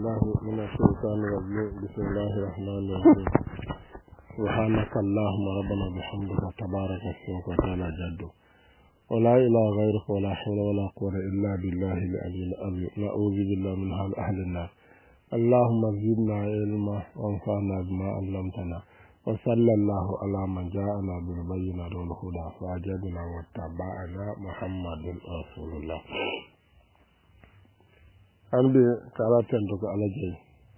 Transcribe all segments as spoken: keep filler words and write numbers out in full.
بالله من الشيطان الرجيم بسم الله الرحمن الرحيم سبحانك اللهم ربنا بحمدك تبارك اسمك وتعالى جدك ولا إله غيرك ولا حول ولا قوة إلا بالله العلي العظيم نعوذ بالله من حال أهل النار اللهم زدنا علما وانفعنا بما علمتنا وصلى الله على من جاءنا بالبينات والهدى فأجبنا واتبعنا محمد رسول الله andi kala tento ko ala jey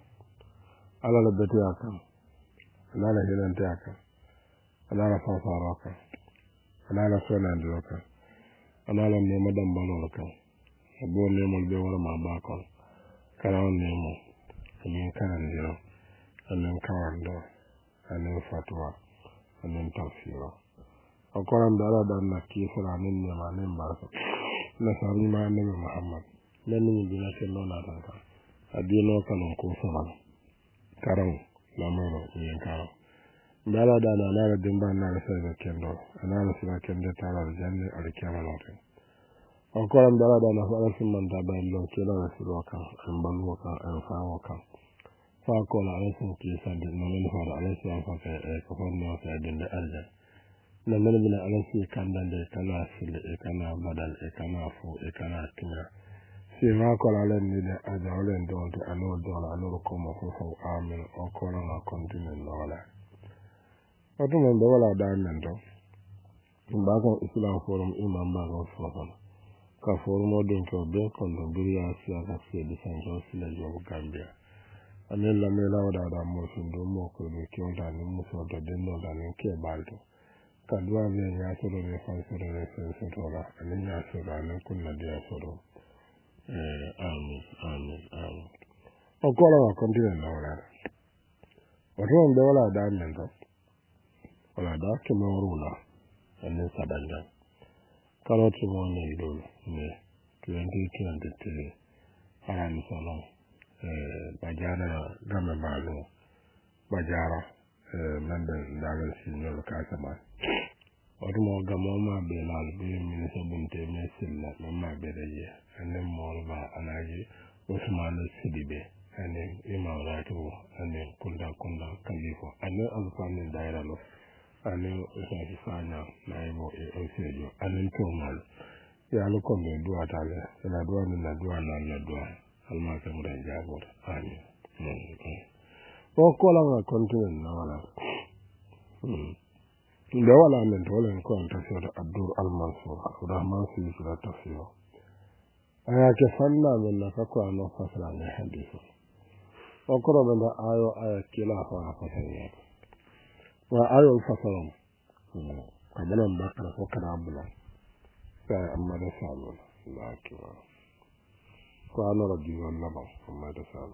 ala la beti akam ala la hilante akam ala la fafaro akam ala la sonandi akam ala la nemo dambalo akam bo nemo be wala ma ba kon kala on nemo ni kan diro anen kawando anen fatwa anen tafsiro akoran dara dan nakki fara nen ne ma nen baraka na sari ma nabi muhammad len ni dina ke nona tan kan adino kan ko fara karam la mano ni karam dala dana na la dimba na la sai kendo ana la sai kendo tala janne al kiyama lote akoran dala dana fara sin man da bayin lo ke la siro kan an balu kan an fawo kan fa ko la ala sun ki sande no men fara ala sai fa ka ko no sai dinde arja na men bina ala sai kan dande kana sil e kana badal e kana fu e kana tina si ma ko la len ni de aja len don to anu don anu ko mo ko fo amen o ko na continue no wala oto men do wala da men do ba ko islam forum imam ba ko fo ka forum o den ko be ko do duriya si aka si de san jo si la jo gambia anen la me la wada da mo sun do mo ko do ki on da ni mo so do den no da ni ke balto ka do ave ya so do ne fa so do ne so so la anen ya so da ne kun na dia so do eh amen amen amen o ko la continue no wala o ron do wala da men do wala da ke mo rula anen sadanga karoti mo ne do ne twenty twenty-three aran solo eh bajara gama balu bajara eh mande dawel sinol kasama odumo gamo ma be lal be min sabunte me silla ma be daje anen molba alaji usman sidibe anen imam ratu anen kunda kunda kalifo anen alfani daira lo anen usafi fanya naibo e osejo anen tomal ya lo ko be duwa tale la duwa ni la duwa na la duwa alma ka mu dan jabor amen o ko la ga continue na wala da wala men to wala ko anta so da abdur al mansur rahman fi sura tafsir aya ke fanna men na ka ko no fasala ne hadith o ko ro da ayo aya kila fa fasala wa ayo fasala kamala mbaka ko kana abula sai amma da salo la kiwa ko ana rabbi wallaba amma da salo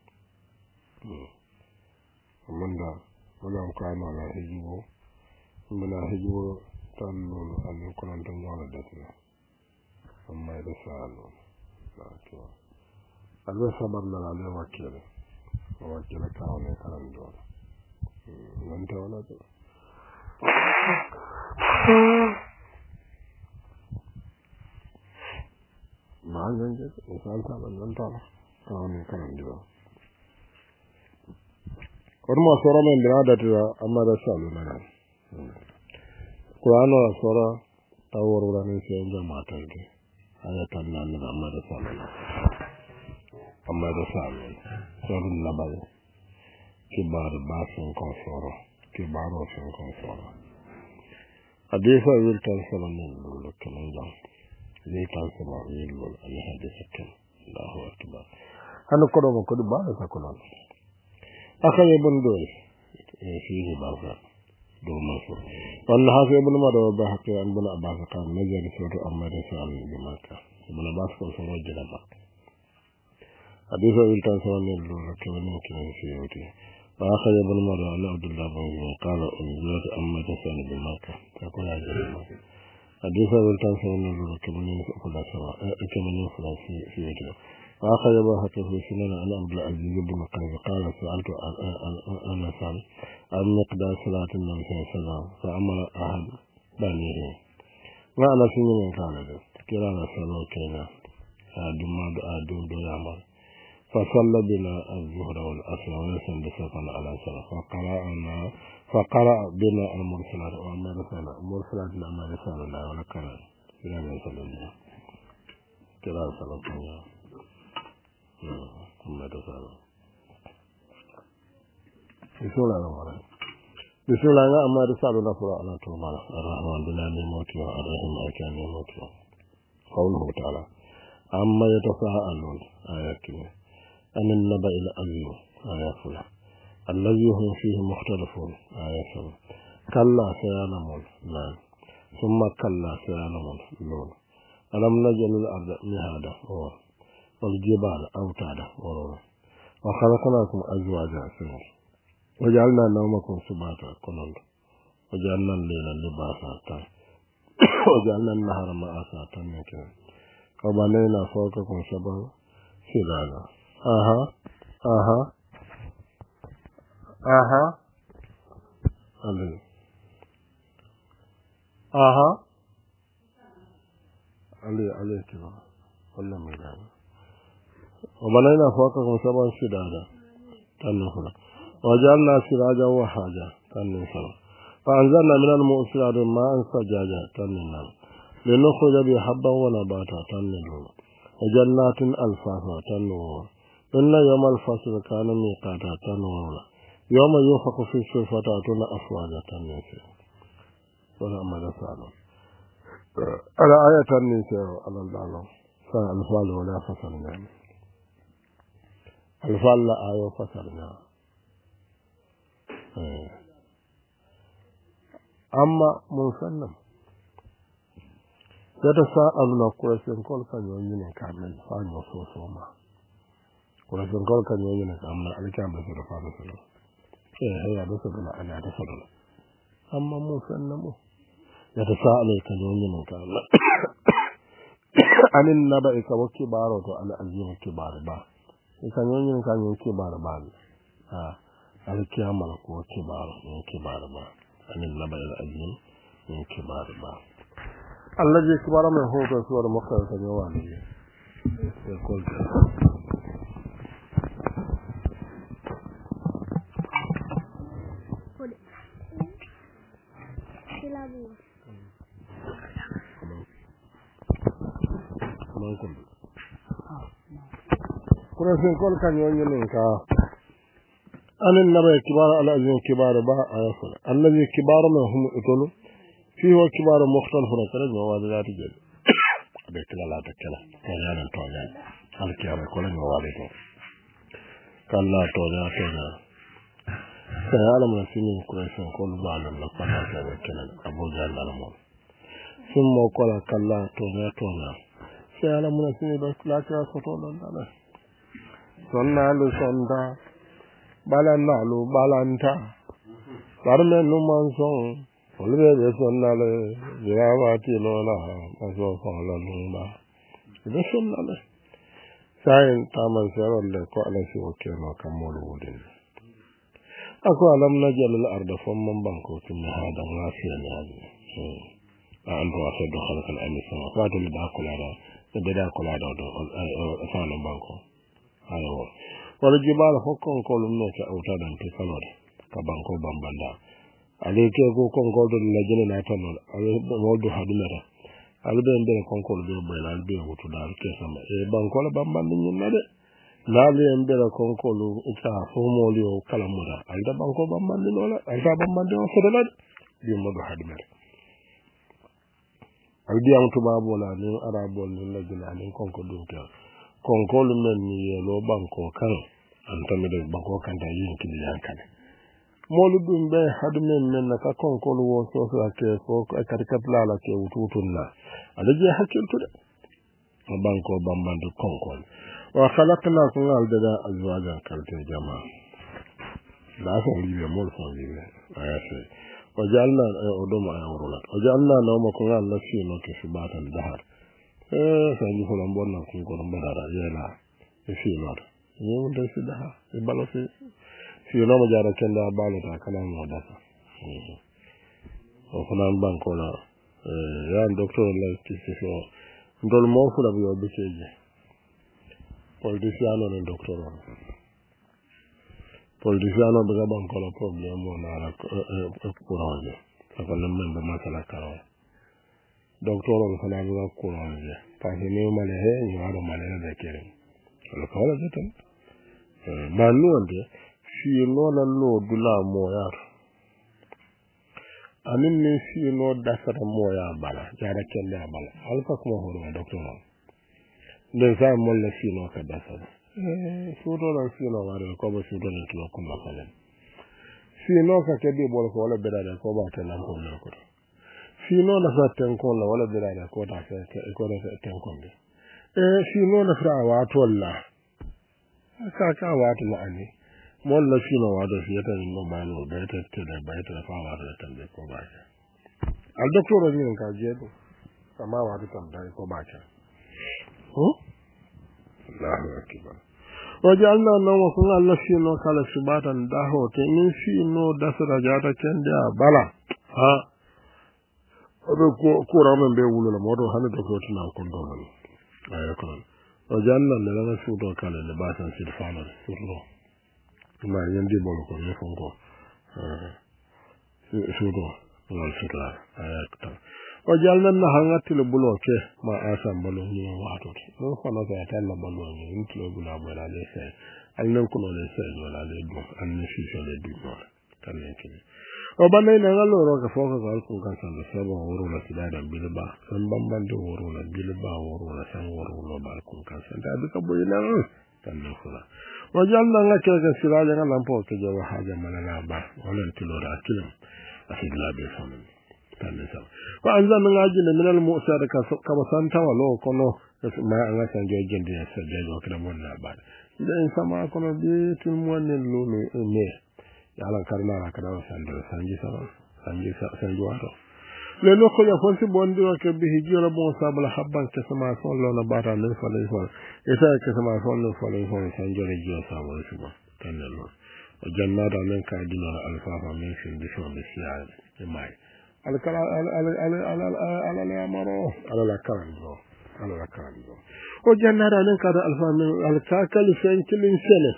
amma da wala ko ana la hijibo mbala hijibo tan lolu alu ko nan tan wala datna amma da salo la kiwa alwa sabar la la wakile wakile ka wala karam do nan ta wala to ma ngenge insan ta nan ta ka wala karam do kormo soro men dina datira amma da salo nan Qur'ano sura tawurura ne sai jama'a tarde ayatan nan da amma da salo amma da salo sura labal kibar ba sun ko sura kibaro sun ko sura hadisa wil tan sala men lo kaman jam ne tan sala wil lo ali hadisa kan Allahu akbar han ko do ko do ba sa ko non akay ibn dol fihi barka do maso walla hafi ibn mado ba hakki an bula abbas kan najari soto amma da sal bi makka ibn abbas ko so wajjala ba hadisa wil tan sala men lo kaman ko ne fi yote وآخر ابن مرة أن عبد الله بن زبير قال أنزلت أما تسأل بمكة تقول هذا المكة حديث ولتان سنة نزول كمنين فلا سواء كمنين فلا في وجهه وآخر ابن حتى في سنة أن عبد العزيز بن قيس قال سألت أنس عن مقدار صلاة النبي صلى الله عليه وسلم فأمر أحد بنيه ما أنا سنة من قال له كلا نسأله كينا دم دعاء دون دون عمل فصلى بنا الظهر والعصر ونسن بسكن على سنة فقرأنا فقرأ بنا المرسلات وأما رسالة المرسلات لما رسالة لا ولا كلام بلا ما يصلي الله كلا صلاة الله ثم رسالة بسم الله الرحمن الرحيم بسم الله أما رسالة نفر على طول الرحمن بنا نموتي وعليهم أكان نموتي قوله تعالى أما يتساءلون آياتنا أن النبأ العظيم آية فلا الذي هم فيه مختلفون آية فلا كلا سيعلمون نعم ثم كلا سيعلمون لون ألم نجعل الأرض مهادا والجبال أوتادا وخلقناكم أزواجا سنين وجعلنا نومكم سباتا كنون وجعلنا الليل لباسا وجعلنا النهار معاشا تنكين وبنينا فوقكم سبعا شدادا aha aha aha ali aha ali ali kiba wallan mai da وبنينا فوقكم سبعا شدادا تنفلا وجعلنا سراجا وحاجا تنفلا فأنزلنا من المؤسرات ماء ثجاجا تنفلا لنخرج به حبا ونباتا تنفلا وجنات ألفافا تنفلا إن يوم الفصل كان ميقاتا تنولا يوم ينفخ في الصور فتأتون أفواجا تنسي ولا أما رسالة على آية النساء على الله فالفال ولا فصلنا الفال لا آية فصلنا أما مسلم يتساءلون قريشين كل كان يؤمن كامل فان يصوصوما ولكن قال كان يجينا أما الكلام بسيط فاضل إيه هي بسيط لا أنا أتصل أما موسى النمو يتساءل كان يجينا كامل أن النبأ كوكبار وعلى أزيم كبار با كان يجينا كان يجينا كبار با آه الكلام على كوكبار كبار با أن النبأ الأزيم كبار با الذي كبار من هو كسور مختلف جوانب يقول kurashin kolkan yoyin ka anin nabai kibar alazin kibar ba ayafal allazi kibar ma hum itulu fi wa kibar mukhtalif rakara wa wadati jel be kala ta kala kala to ya alkiyama ko la wale to kala to ya to ya sai alam na sinin kurashin kol ba nan la kala ta kala abuja lalamo sun mo kola kala to ya to ya sai alam na sinin ba kala ta ko to dan dala sonnalu sonda balannalu balanta barme numan son olbe be sonnale yawati lola maso fala lumba be sonnale sayin taman serolle ko ala si okeno kamolu wudin ako alam najalul arda famman banko tinna hada ngasiya ni a ando asado khalqal amisa wato da kula da da kula da sanan banko ayo wala jibala hokkon ko lumno ka awtadan to salore ka banko bambanda ale ke ko kon ko do la jene na tan ale wodo hadumata ale be ndere kon ko do be la be wutu dal ke sama e banko la bambandi nyin na de la le ndere kon ko lu ita fo mo li o kala muda alda banko bambandi lola alda bambandi o fodala bi mo do hadumata aldi am to babola ni arabo ni la jene ani kon ko do ta konkolu men ni yelo banko kan antami de banko kan da yin kidi yankan molu dum be hadmen men ka konkolu wo so so ke so ka katla la ke wututunna alaje hakiltu de banko bambande konkol wa khalaqna kun aldada azwaja kalte jama la so libe mol so libe ayase wajalna odoma ayawrula wajalna nawma kun Allah fi no ke subatan dahar eh sai ko lan bonna ko ko mbara yela e fi not yo ndo si daha e balo fi fi no mo jara kenda balo ta kala mo da o ko nan banko la eh ya docteur la ki ci so ndol mo fu la bi o bi ci politiciano ne docteur on politiciano be gaban ko la problème mo na la courant je ko le membe masala karo docteur on fana be courant je pa ni ne male he ni wado male de kere lo ko la jetan ma no de si no la lo dula mo ya anin ne si no dasara mo ya bala jara kende bala alfa ko mo horo docteur on le sa mo le si no ka dasara eh sudo la si no waro ko ba sudo le to ko ma falen si no ka ke di bol ko wala bedade ko ba tan ko le ko si no la fa tan ko la wala bedade ko ta ke ko da tan ko de eh si no la fra wa to la ka ka wa to la ani mo la si no wa do si ta ni no ba no ba ta te da ba ta fa wa da tan de ko ba ka al docteur ni ka je do kama wa do tan da ko ba ka ho Allahu akbar wajalna nawa kun Allah shi no kala subatan daho te min shi no dasara jata kende bala ha obe ko ko ramen be wululo modo hande to ko tuna kon do non ay ko wajalna le la su do kala le basan sil fala surlo ma yandi bolo ko ne fonko eh su do wal sura ay ko wajalna na hangati le bulo ke ma asam balo ni wato no kono ga tan la balo ni intlo bula bala le se al nan ko le se wala le do an ni fi so le du no tan ne kini o banay na ngalo ro ka foka ga ko kan san se bo woro la sidada bilba san bamban do woro la bilba woro la san woro lo ba ko kan san da bi ka boy na tan ne fula wajalna ngake ga siraja ngalam po ke jawa haja malala ba wala tilo ra kilim asigla be famin tanisa ko anza nga jinde minal mu'sar ka ka santa walo kono ma anga sanjo jinde sa jajo kala mon na ba den sama kono bi tul monen lulu me yala karna ra kada sando sanji sa sanji sa sanjo wato le no ko ya fonsi bondi o ke bi hijira bon sabala habban ke sama son lo na bata ne fa le fa esa ke sama son lo fa le fa sanjo re jo sa wala suba tanelo jannata men ka dinara alfafa min fin bi so bi siya mai ala kala ala ala ala ala ala amaro ala la kanzo ala la kanzo o jannara nen kada alfa men al kakal fen kilin sene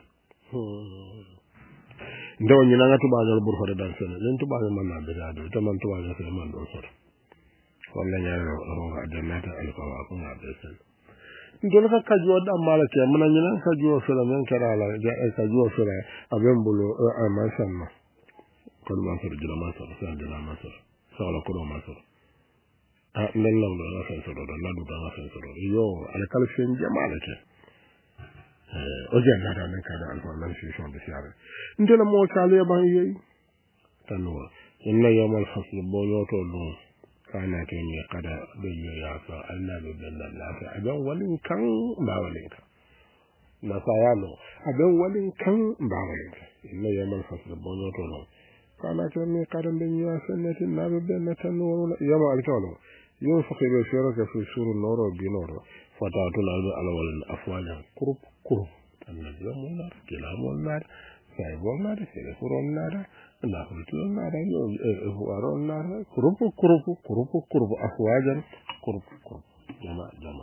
ndaw ni nga tuba dal bur fa dal sene len tuba man na be dado to man tuba ga sene man do sor wala nyaaro ro ga jannata alfa wa ko na be sene ndol ka kajjo da malake man ni nan kajjo sala men kala la ja kajjo sala aben bulu ama sanna kon ma sor jila ma sor sa jila ma sor sala ko do ma sor a len law la fa sor do la du da fa sor yo ala kala fen jamaala ke eh o jenna da men kada alfa lan fi shon de siare ndela mo kale ba yeyi tanwa inna yawmal fasl bo yoto do kana ke ni kada do ya fa Allah do bella la fa aban walin kan ba walin kan na sayano aban walin kan ba walin kan inna yawmal fasl bo yoto do kana ke ni kada ben ya sanati na do bella tan wala yama alkawlo yo fakiru shiraka fi shuru noro binoro fatatu la ala wal afwala kurup kurup annabi mo na kila mo na sai mo na sai furon na na hutu na da yo e furon na kurup kurup kurup kurup afwajan kurup kurup jama jama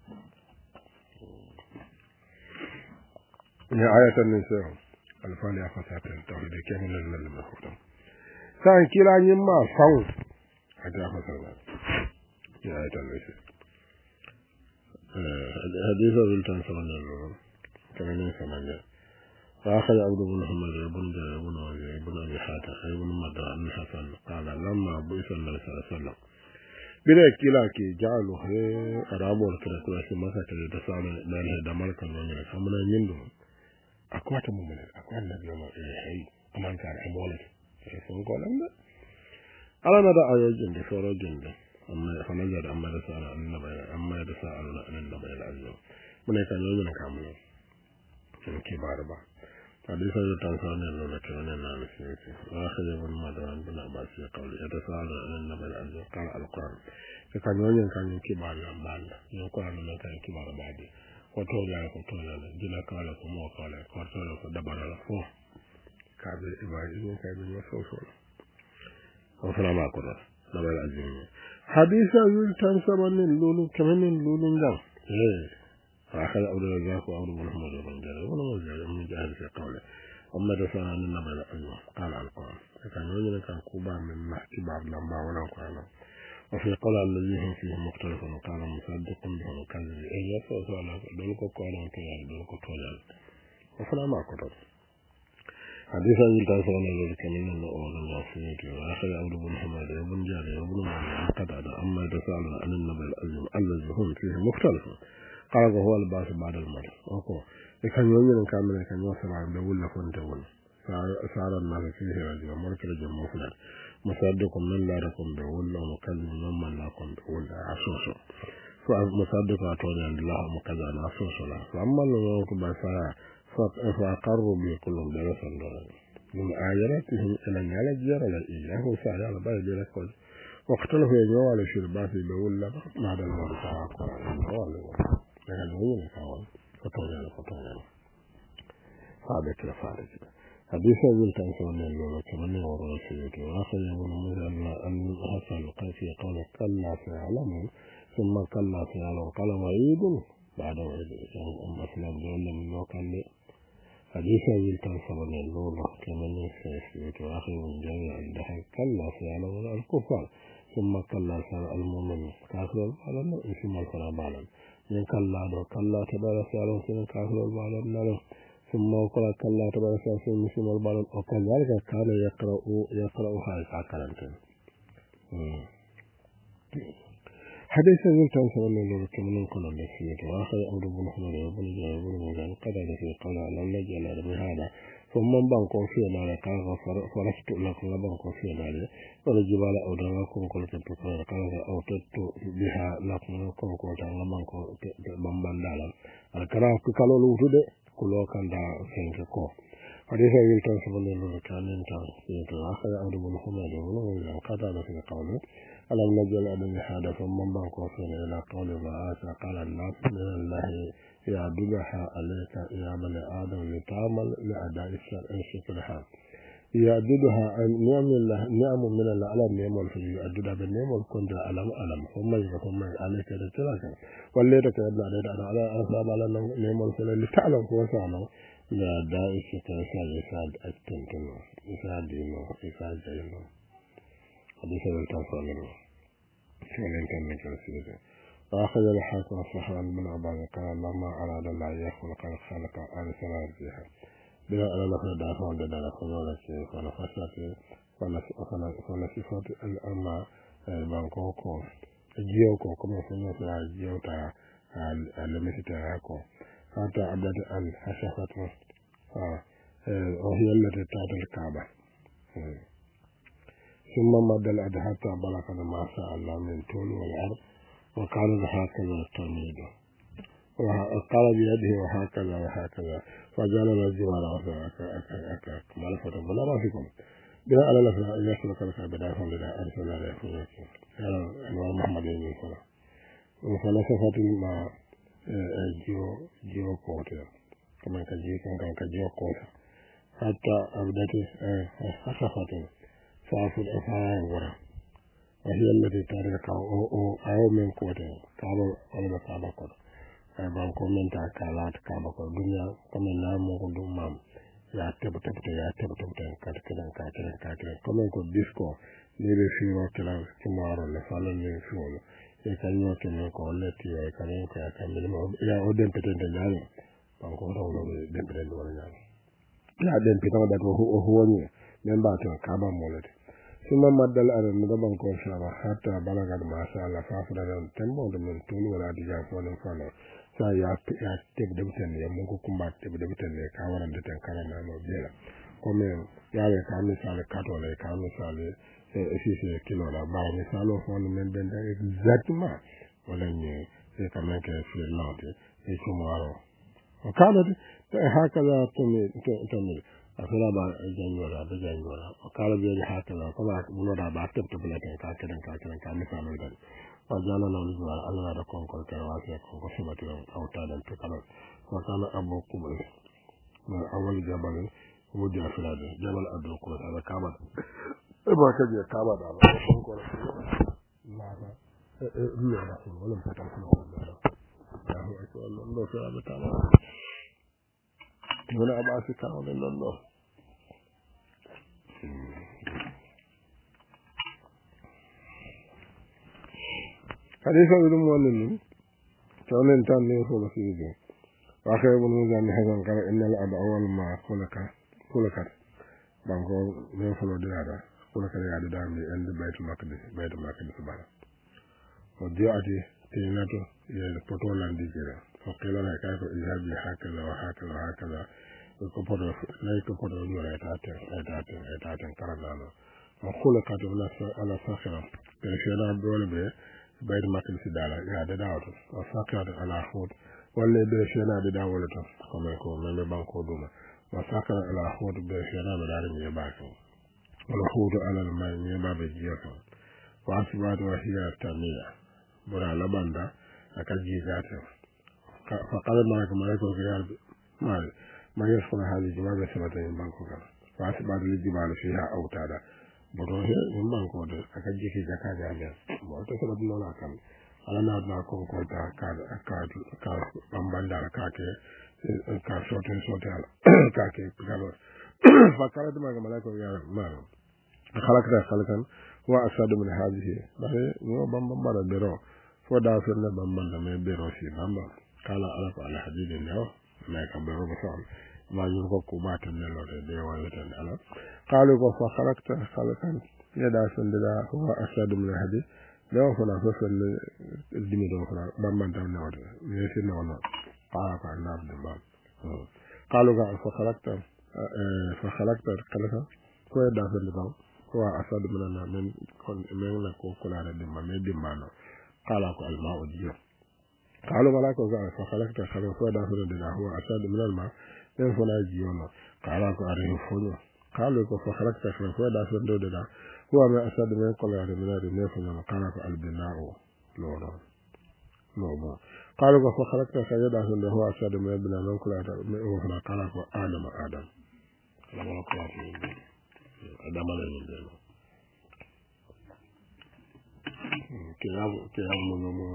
ya ayatan nisa alfani afasatan tawhid kemin lil mahudam sai kila nyin ma sawu ada afasatan ya ayatan nisa حديث بالتان سمعنا له كمان سمعنا فأخذ عبد بن محمد بن جابر بن وزير بن أبي حاتم بن مدى بن حسن قال لما بعث النبي صلى الله عليه وسلم بلا كلا كي جعلوا أرابو الكرة كلا سما كلا تسال لأنه دمار كان من سامنا يندو أقوات مؤمن أقوات النبي ما هي أمان كان أمولك فنقول أنا على مدى آيات جند سورة جند amma fanajar amma da sa'ala annabi amma da sa'ala annabi al-azza mun kan yi mun kamu ne ke barba hadisa da tanzania ne da kana na nasi akhir ibn madan bin abbas ya qawli da sa'ala annabi al-azza qala al-quran ke kan yi kan yi ke barba banda ne ko an ne kan ke barba di ko to ya ko to ya dila kala ko mo kala ko to ya ko dabara la fo ka be ibadi ne ka be so so ko fara ma ko da dabara azumi hadisa yul tan sabanin lulu kamanin lulun gan eh فأخذ عبد الرزاق وعبد محمد بن جرير ومن جاهل في قوله أما رسال عن النبي الأيوم قال القرآن كان يوجد كان كوبا من محكي بعض لما ولا قرآن وفي قول الذي هم فيه مختلف قال مصدق بهم كذب إيه يسوى سؤال دولكو قرآن كيال دولكو طولال وفلا ما قرر حديث أبي التاسع من ذلك من الأول الوصية وآخر عبد بن حماد وابن جاري وابن مريم قتادة أما رسال عن النبي الأيوم الذي هم فيه مختلف قال هو الباس بعد الموت أوكو كان يوجد كامل كان يوصل عن دول فنت ول صار الناس فيه رجل ملك رجل مفلس مصدق من لا لكم بول ومكذب من لا لكم بول عصوص فمصدق أتوني عند الله مكذب عصوص لا فأما الذين كبسا فأقروا بكلهم درسا من آياتهم إلى نال جير لا إياه وسعى على بعض ذلك واختلفوا يجوا على شربات بول بعد الموت تعاقوا لأن هو نكاون فتوجد فتوجد فابك لفارج حديث أبي التاسع من اللولو كمان يورو سيدي وآخر يقول مثلا أن حسن القيفي قال كلا سيعلمون ثم كلا سيعلمون قال وعيد بعد وعيد مثلا جعل من وقال حديث أبي التاسع من اللولو كمان سيدي وآخر من جميع عندها كلا سيعلمون الكفار ثم كلا سيعلمون المؤمن كافر البعض ثم الفرع بعضا من كلا دو كلا تبارك الله سين كافر البعض النار ثم قال كلا تبارك الله سين مسلم البعض وكذلك كان يقرأ يقرأ هاي كلامتين حديث ذي تنسى من الله كمن كل النسية وآخر أمر بن حمد وبن جابر بن مجان قد في قول على النجي على بهذا ثم بانكم في نار قال فرشت لكم بانكم في نار والجبال أودراكم كل كتبوا قال أوتت بها لكم كم كنت على بانكم بمبان دالا الكلام كلو لوتود كلو كان دا سينكو حديث ذي تنسى من الله كمن تنسى وآخر أمر بن حمد وبن مجان قد في قول ألم نجعل أدنى هذا فمن بانكو فينا إلى قول ما آسى قال الناس من الله يعددها عليك يا بني آدم لتعمل لأداء الشكرها يعددها نعم الله نعم من الله على النعم والفجر يعددها بالنعم والكنت ألم ألم ثم يفهم عليك لتلاك والليلة يبنى عليك على أصاب على النعم والفجر لتعلم وسعنا لأداء الشكرها يساعد التنتن يساعد دينه يساعد جينه حديث التنصر منه شمالين كان نكرا سيدة وأخذ الحاكم الصحران بن عباد قال لما أراد الله يخلق الخلق على سنة فيها بلا أن نفر دافع لدى خلالك فنفسك فنصفت الأمة بانكوكو جيوكو كما فنفع جيوتا لمستراكو حتى عبدت أن حشفت وهي التي تعطي الكعبة ثم مد الأد حتى بلغ ما شاء الله من طول والعرض وقال هكذا التلميذ وقال بيده وهكذا وهكذا فجعل الجبال أكاك ملفة بلا ما فيكم بلا على لفظ يسلك لك بداية لدى أرسل عليه فيكم يرى أنوار محمد بن صلى وفلسفة ما جيو جيو كوتي كما كجيو كان كجيو كوتي حتى أبدت خشفة فاصل أفعال ورا وهي التي تارك أو أو من قوته كابو ولا كابو كور أبان كومن تاكالات كابو كور دنيا كمن نامو كدومام يا تبت تبت يا تبت تبت كاتكلن كاتكلن كاتكلن كمن كو ديسكو نيري فيو كلا كمارو لفالن نيري فيو يكانيو كمن كو لتي يكانيو كا كامل يا أودن بتن تجاني بان كو رولو دم بتن ولا جاني لا دم بتن ده هو هو ني من باتو كابا مولد ثم مد الأرض نضبن كوشنا حتى بلغت ما شاء الله فافرد تنبو من طول ولا دجا فولن فولن سا يا يا تبدبتن يا مونكو كومبا تبدبتن كاورن دتن كارنا نو بيلا كومن يا يا كامي سال كاتولا كامي سال سيسي كيلو لا با مثالو فون من بند exactement ولا ني كمان كفي لاندي يسمارو وكانت هكذا تمي تمي أفلا با جانورا بجانورا وقال بيجي هكذا كما بنودا باتب تبلتين كاكدن كاكدن كامسانو دن وجانا نولزوا الله ركون كل كرواسي كون كسبتي أو تادن تكالو وكان أبو كبر من أول جبل ودي أفراد جبل أبو كبر هذا كابا إبا كجي كابا دابا كون كل لا لا لا لا ولم تتعرف الله أكبر الله في أبو تعالى من أبعث كعون الله حديث أبو المولد كون إنسان يفعل في ذلك وآخر ابن مزان حسن قال إن الأب أول ما خلق خلقت بانكو يفعل ديادا خلقت يعد دامي عند بيت المقدس بيت المقدس بارا وجاءتي تيناتو يلقطولا ديجرا فقيل لها كيف إذهب هكذا وهكذا وهكذا يكبر لا يكبر ولا يتعتن يتعتن يتعتن كردانا وخلقت على ساخرة كيشينا بيول بي بيت المقدس دالا يعد داوتو وساخرة على حوت ولا بيشينا بداولتو كما يكون من بانكو دوما وساخرة على حوت بيشينا بدارم يباكو والحوت على الماء يباب جيكو وأصبحت وهي التامية بنا لبندا أكجي ذاته فقال معك ملك الخيار مال ما يدخل هذه الجبال بسبتين بانكو كان فأصبحت الجبال فيها أوتادا بروه من بانكو أكجي في زكاة جامعة وأتصبت نولا كان على نادنا كون كولتا كاد كاد كاد بامباندا كاكي كاد شوتين شوتين كاكي بكالور فقالت معك ملك الخيار مال خلقنا خلقا وأشد من هذه بحي نو بامبا مالا بيرو فدا فرنا بامبا دمي بيرو سي بامبا قال ألف على حديد النو ما يكن بيرو بسام ما ينكو كوبات النلو دي ويتن ألف قالوا فخلقت خلقا يدا سندلا هو أشد من هذه لو فلا فسل الدمي دو فلا بامبا دمي نو يسي نو نو قال فعل ناب دمبا قالوا فخلقت فخلقت خلقا كوي دا سندلا wa asadu minana men kon men la ko kula da dimma me dimma no kala ko alma o jiyo kala wala ko ga fa khalaqta khala fa da fa da huwa asadu minal ma men fona jiyo no kala ko are fono kala ko fa khalaqta khala fa da fa da da huwa ma asadu men kula da minal me fona kala ko albinao lo no no mo kala ko fa khalaqta khala da fa da huwa asadu men binana kula da me fona kala ko adam adam kala ko adama la ñu delo kitab kitab mo mo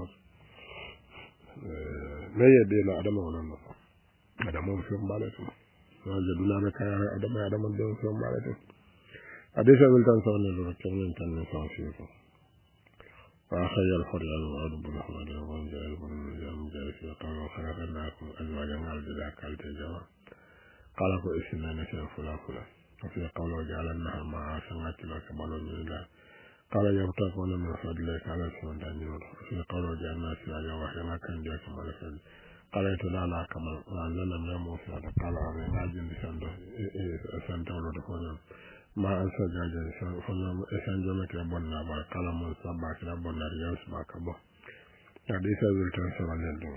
euh leye de la adama wala no adama mo fi mbale to no je dula me kaya adama adama de fi mbale to adisa wil tan sawne lo ko men tan no fa fi ko wa khayal khurran wa rabb rahman wa jalla wa jalla jalla fi qala khalaqnakum azwajan al-jala kalte jawa qala ko isna na fula fula وفي قوله جعلناها مع سمات لك بلون الله قال يبتغون من فضلك على السماء دانيون وفي قوله جعلنا سراجا وحينا كان جاك ملكا قال يتلالا كما وعندنا من موسى قال أرنا جن سنتو لدفونا ما أنسى جاجا فنم لك ربنا بار قال موسى باك ربنا رياس باك بو حديث ذلك سوى لندو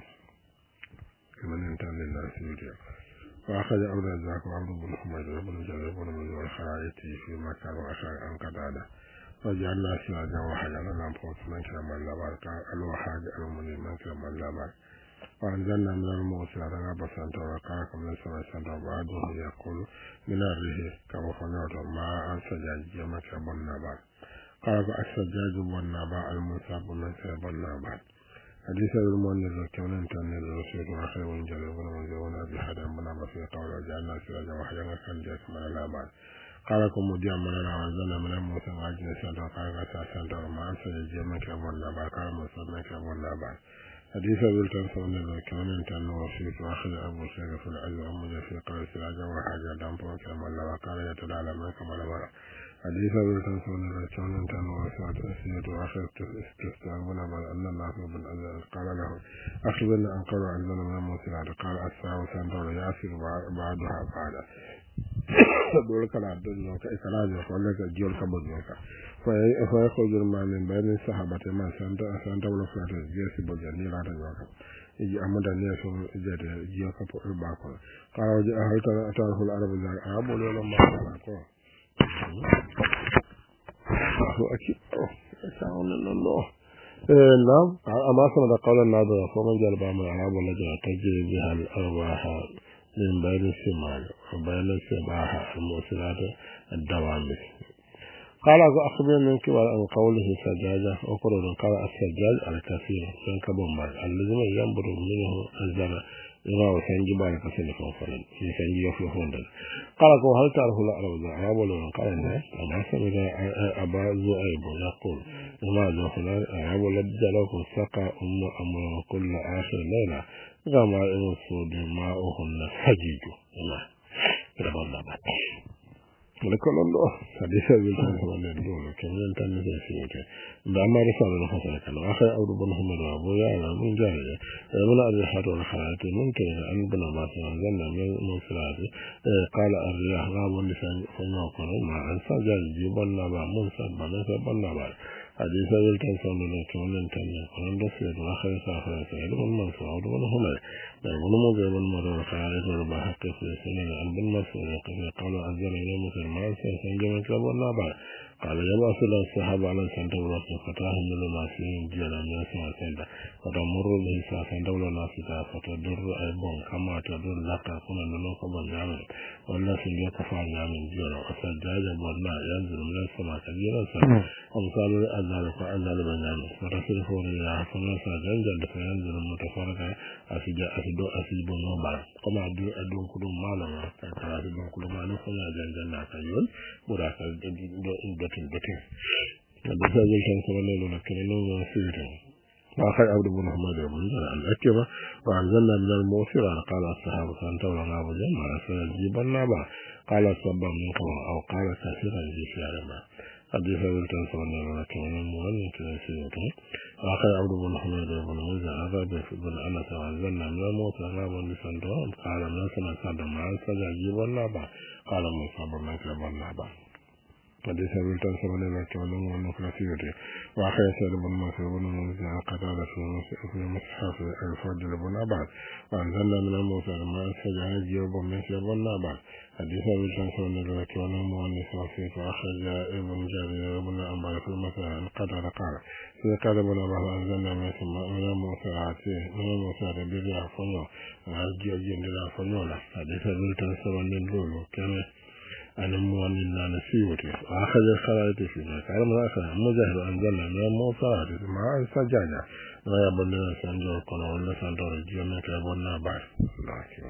كمن انتان لله سيديا وأخذ أولى ذاك وعبد بن حميد بن جابر بن من الخرائط في مكة وأشار أن قتادة وجعلنا سراجا وحجرا لنفوت من كلام الله بارك الوحاج المنير من كلام الله بارك وأنزلنا من الموسى رغبا سنتا وقاكم من سنة سنتا بعده يقول من الريه كما فنعت ما أنسجاج جمك بنا بارك قال السجاج بنا بارك المصاب من كلام بنا بارك حديث المؤمن كان انتن الرسول واخر من جل وعلا جوانا بهذا من في قول جعلنا سراجا وحجرا كان جاك من الله بارك قالكم مديا من العزنا من الموسى عجل سنتا قال سنتا ما أنسجاج جمك بنا بارك المصاب من كلام بنا بارك حديث ولتن سنة كان انتن وفيك واخر أبو سيد في العز ومد في قول سراجا وحجرا دامبو كما الله وقال يتدعى لما كما لبارك حديث ولتن سنة كان انتن وفيك واخر استستعمنا بل أن الله بن أزل قال له أخبرنا أن قالوا عندنا من الموسيقى قال أسفاه سنتور ياسر بعدها بعد دول كلا الدنيا كإكراج وقالك جيول كبدنك فيخرج الماء من بين الصحابة ما سنتور سنتور لفلات جيسي بجاني لا تنوك يجي أمد الناس جد جيول كبر باكل قال وجاء هل تعرف العرب ذاك أبو لولا ما قالكوا الله أكيد أسأل الله نعم أما سنة قول الناظر فمن جلب عمل العرب التي تجري بها الأرواح من بين السماء وبين السماء الموصلات الدوام قال أخبر من كبار عن قوله سجاجة وقرر قال السجاج على كثير سنكبون بعد الذين ينبر منه الزرع إما وسنجي بارك سنفون فلن سنجي يفلحون دل قال هل تعرف العرب العرب ولن قال الناس أما سمع أبا زؤيب يقول إما زوفنا العرب لبجله سقى أم أمر كل آخر ليلة غما إن سود ماؤهن حجيج الله رب الله بعد ولكن الله حديث الوالد ولا الدول كمان تنزل فيه بأما رسالة الحسنة كان آخر أول بن محمد وأبو يعلى من جارية من أبي حاتم الخلات ممكن أن بن عباس نزل من ثلاثة قال الرياح غاب لسان فنوقنا مع أنسى جال جبل نبع منسى بنسى بنبع حديث الوالد كان كمان تنزل كمان دسيت وآخر سافر سعيد بن منصور أول بن حمد بن مجيب بن مرور خالد بن بحق في سنين عن بن مسعود قال أنزل إلى مسلم ما سيسنجم كبر نبع قال يبقى صلى الصحابة على سنة ورسل فتاهم من الناسين جيلا من سنة فتمر به ساسا دولة ناستا فتدر أيضا كما تدر لك كنا نلوك بالجامل والناس يكفى جامل جيلا وسجاج بنا ينزل من السماء كجيلا سنة أمثال الأزال فأزال بنجامل فتسل فوريا فنسا جنجل فينزل متفرقا أسجا أسدو أسجب نوبا كما أدو أدو كدو مالا كما أسدو كدو مالا فنسا جنجل ناكيون براك بطن بطن هذا الجل كان سبحانه لكن إنه نسيره وآخر عبد بن محمد بن جل الأكبر وأنزلنا من الموسر قال الصحابة فانتوا لنا أبو جمع سيجيب النبع قال الصبا منكم أو قال كثيرا في شعرنا حديث أبو كان سبحانه لكن إنه مؤمن كنسيره وآخر عبد بن محمد بن جل هذا بن أنس وأنزلنا من الموسر غابا لسنتوا قال من سنة سادة مع سيجيب النبع قال موسى بن كلب النبع حديث أبي التان سبحانه وتعالى ونخلصيته وآخر سيد بن مسعود بن منزع قتادة في مصحف الفضل بن عباد وأنزلنا من الموسى ما سجع جيوب من سيد بن عباد حديث أبي التان سبحانه وتعالى ونخلصيته وآخر ابن جابر بن عباد في المساء قتادة قال في قال بن عباد أنزلنا من الموسى عاتيه من الموسى ربيع فنو عجي جندلا فنولا حديث أبي التان سبحانه وتعالى أنا مؤمن أنا سيوتي وأخذ الخرائط في ذلك على مراسة مجاهد أنزلنا من الموصات مع السجاجة لا يبنى سنجور كنا ولا سنجور الجنة كيبنى بعد لكن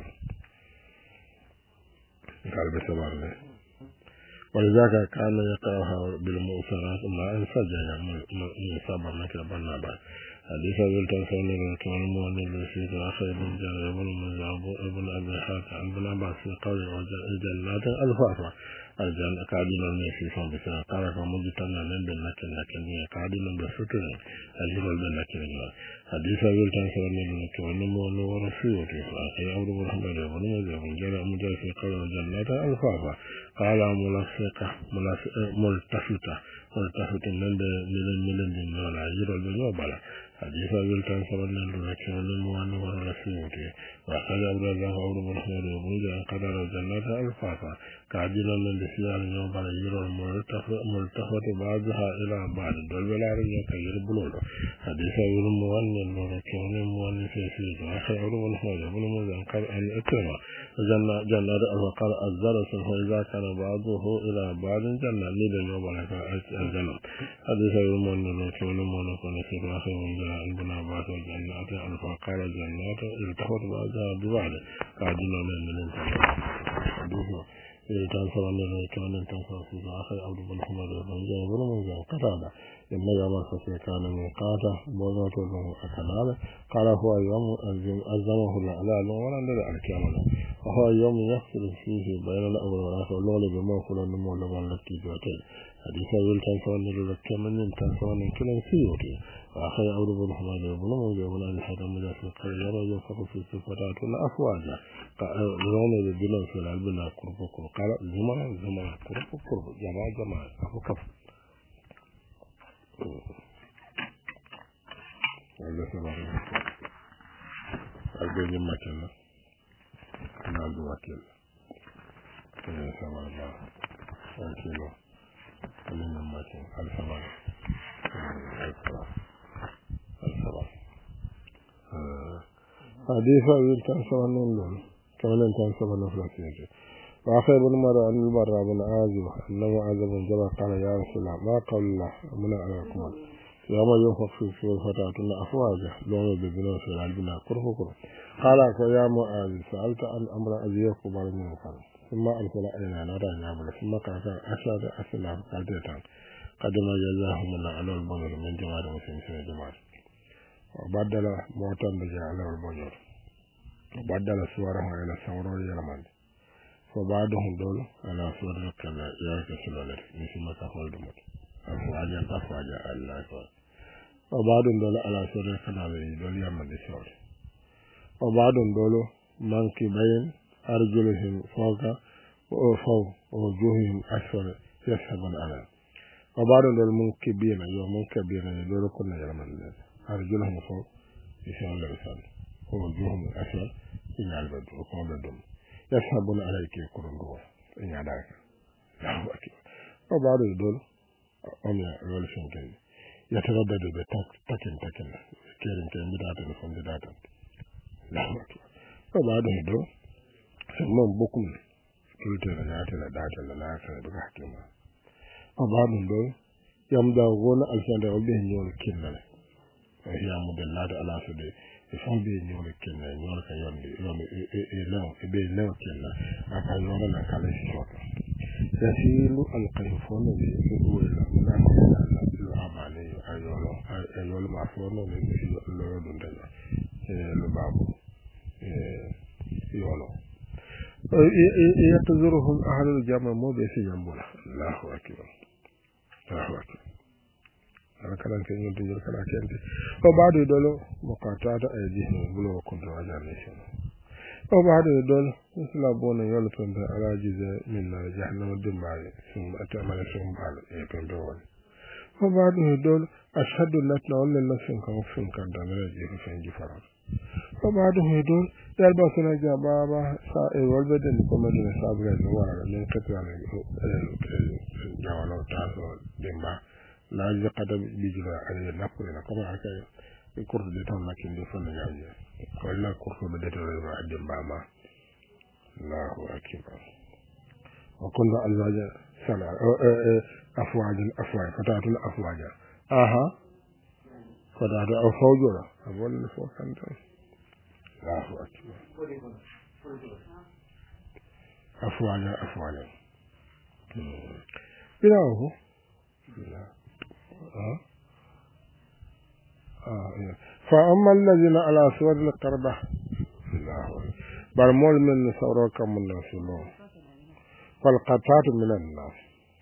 قال بسبب ولذلك كان يقرأها بالمؤثرات مع السجاجة من سبب ما كيبنى بعد حديث أبي التنسان كان المؤمن الذي أخذ ابن جرير بن مزعب ابن أبي حاتم عن ابن عباس في قول الجنات الفافة الجنة قاعدين في فم بسنة قال فمجتنا نبي لكن لكن هي قاعدين بسطر الهرول لكن حديث أبي التنسان كان المؤمن ورسوله أخي عبد الرحمن بن مزعب بن جرير مجاهد في قول الجنات الفافة قال ملصقة ملتفتة ملتفتة من من من من ولا يرول بنوبلا حديث أبي التنسان كان المؤمن ورسوله وأخي عبد الله عبد الرحمن بن جرير قدر الجنات الفافة قاعدين من بسيار يوبلا يرول ملتفت بعضها إلى بعض دول بلا رجع كير بلوله حديث أبي المؤمن كان المؤمن في سيد وأخي عبد الرحمن بن جرير قال أن أكرم جنة جنة وقال الزرس فإذا كان بعضه إلى بعض جنة لذا يوبلا الجنة حديث أبي المؤمن كان المؤمن كان في الآخر من جاء ابن عباس الجنات فقال الجنات التفت بعضها ببعض قاعدين من من حديث تنصر الذي كان تنصر في الآخر عبد بن محمد بن جابر بن منذر قتادة إن يوم الفصل كان ميقاتا بوضعت له أكلال قال هو يوم أزمه الأعلال ولن ندع الكامل وهو يوم يفصل فيه بين الأول والآخر لولي بموفل النمو لبن لكي بيوتين حديث أول تنصر الذي كمن تنصر من كل سيوتي وأخي عبد بن محمد بن منذر بن أبي حاتم مجاسي قال يرى يفق في الصفات الأفواج لون الدين في العلبنا قرب قرب قال زمان زمان قرب قرب جماعة جماعة أبو كف الله سبحانه أرجو جمعتنا نادو وكيل الله سبحانه وكيله أمين الماتين السبحانه السبحانه السبحانه حديث أبي التنسى ونن كمان التنسى ونفلسيته وأخي بن مرة أن البراء بن عازب أنه عازب بن جبل قال يا رسول الله ما قول الله من أراكم يوم ينفخ في الصور فتأتون أفواجا لوم ببنو سلال بنا كرف كرف قال يا معاذ سألت عن أمر أزيكم بعد من قال ثم أرسل أين نرى نعمل ثم قال أشهد أسلام قدرتان قدم جزاهم الله على البنور من جماعة مسلمين جماعة وبدل موتان بجاء على البنور وبدل صورهم إلى صورة يلمان فبعدهم دول على صورة كلا يارك سلالة مثل ما تقول دمت أفواجا أفواجا الله أكبر وبعدهم دول على صورة كلا دول يمن الشور وبعدهم دول منكبين أرجلهم فوق وفوق ووجوههم أسفل يسحبون على وبعدهم دول منكبين يوم منكبين دول كنا يلمن أرجلهم فوق يسحبون لرسال ووجوههم أسفل إن البدو وقوم الدم يسحبون عليك يكون جوا إن يدعك وبعد دول أم يقول شنكين يتردد بتك تكن تكن كيرن كيرن بداتا نفهم بداتا وبعد دول سمون بكم كلتة نجاتي لداتا لنعكا بكحكما وبعد دول يمدغون ألفان ربه نيول كنن وهي مدلات على سدي ifan be nyole kenna nyole ka yonde yonde e law e be law kenna aka yonde na kala shota yasilu al qayfun bi wala na na lu amane ayolo ayolo ma fono ne lo do ndala e lo babu e yolo e yatzuruhum ahlul jama mo be fi yambula Allahu akbar Allahu akbar kala ke ñu dëgër kala kente o baado dolo mo ka taata ay di bulo ko do ala nation o baado dolo isla bona yolo tonde ala jize min na jahannam dimbaale sum atamala sum bal e ko do won o baado dolo ashhadu natna wala la sun kan sun kan da na ji ko fen ji fara o baado dolo dal ba sona ja baba sa e wolbe den ko ma dina sabre no wala min katana e jawalo taso dimba la jaqada bijula ay napre la kama akay e kurdu de tan lakin de fon yaaje ko la kurdu be de ba adem bama Allahu akbar wa kullu alwaja sala afwaj afwaj fatatul afwaja aha fatatul afwajura awal fo kanta Allahu akbar afwaja afwaja birawo آه آه فأما الذين على سور القربة الله برمول من سورك من نسلون فالقطات من الناس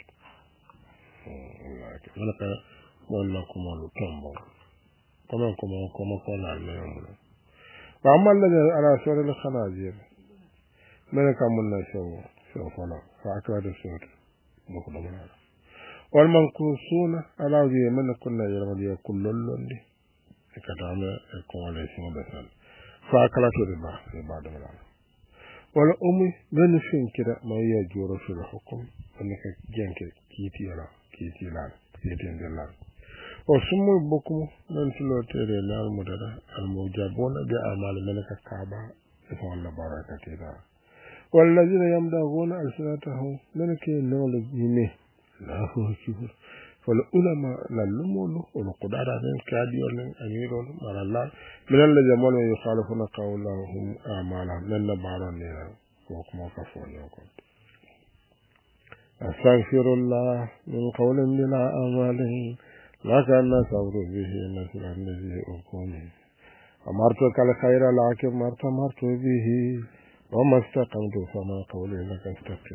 ولك ولكم ولكم كما كما كما قال عليهم فأما الذين على سور الخنازير من كم نسلون سوف لا فأكبر السور مخدمنا والمنقوصون على ذي من كنا يرمي كل لندي كتام يكون ليس مبسل فأكلت ربا بعد ملان ولا أمي من فين كده ما يجور في الحكم أنك جنك كيتي لا كيتي لا كيتي لا وسمو بكم من سلوتي لا المدرة الموجبون بأعمال ملك الكعبة يفعل الله بركة كده والذين يمدغون ألسنتهم ملك نول جيمه لا هو كبر فالعلماء للمول والقدار من كاديو من أميرون من الله من الذين يمول يخالفون قولهم أعمالهم من نبارون لنا وكما كفون يقول أستغفر الله من قول بلا أعماله لكن صبر به مثل الذي أقوم أمرتك الخير لكن مرت مرت به وما استقمت فما قولي لك استقم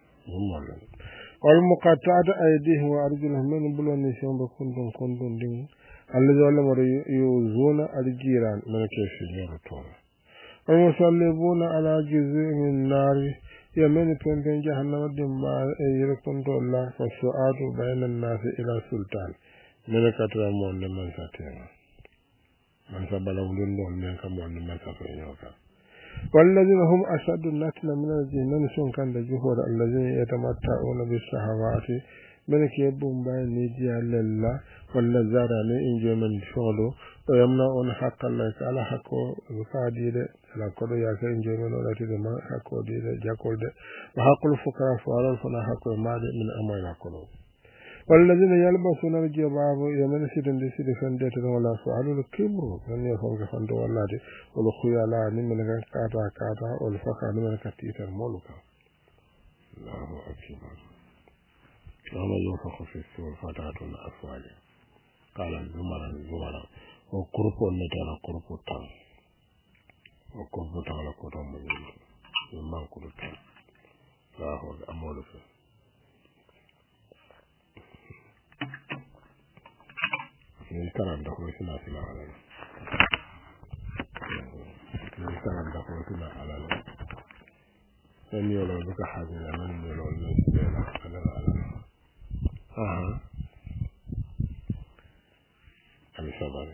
والمقاطعة أيديهم وأرجلهم من بلون نشون بكندن كندن دين الذي علم يوزون الجيران من كيف يرتون والمصلبون على جزء من النار يمن تنتين جهنم دمبا يركن الله فالسؤال بين الناس إلى سلطان من كتر مون من ساتينا من سبلا ولون من كمون من ساتينا والذين هم أشد النتل من الجنان سون كان الجهور الذين يتمتعون بالشهوات من كيبون بين نجي الله والنزار إنجي من شغله ويمنعون حق الله تعالى حقه بفادي ده على كل ياسين جميل ولا تدي ما حقه دي ده جاكل ده وحق الفقراء فعلا فلا حقه ما من أموال كله والذين يلبسون الجباب يمن سيدن دي سيدي فندت ولا فعلوا الكبر من يفهم فند ولا دي والخيا لا من كاتا كاتا والفقر من كتيت الملك الله أكبر يوم ينفخ في السور فتاتون الأفواج قال الزمر الزمر وقرب النتال قرب التام وقرب تعالى قرب مجيد يمان قرب التام لا هو الأمور فيه يلترم دخل سنة سنة على يلترم دخل سنة على من يولو بك حاجة من يولو نسبينا على على آها على سبب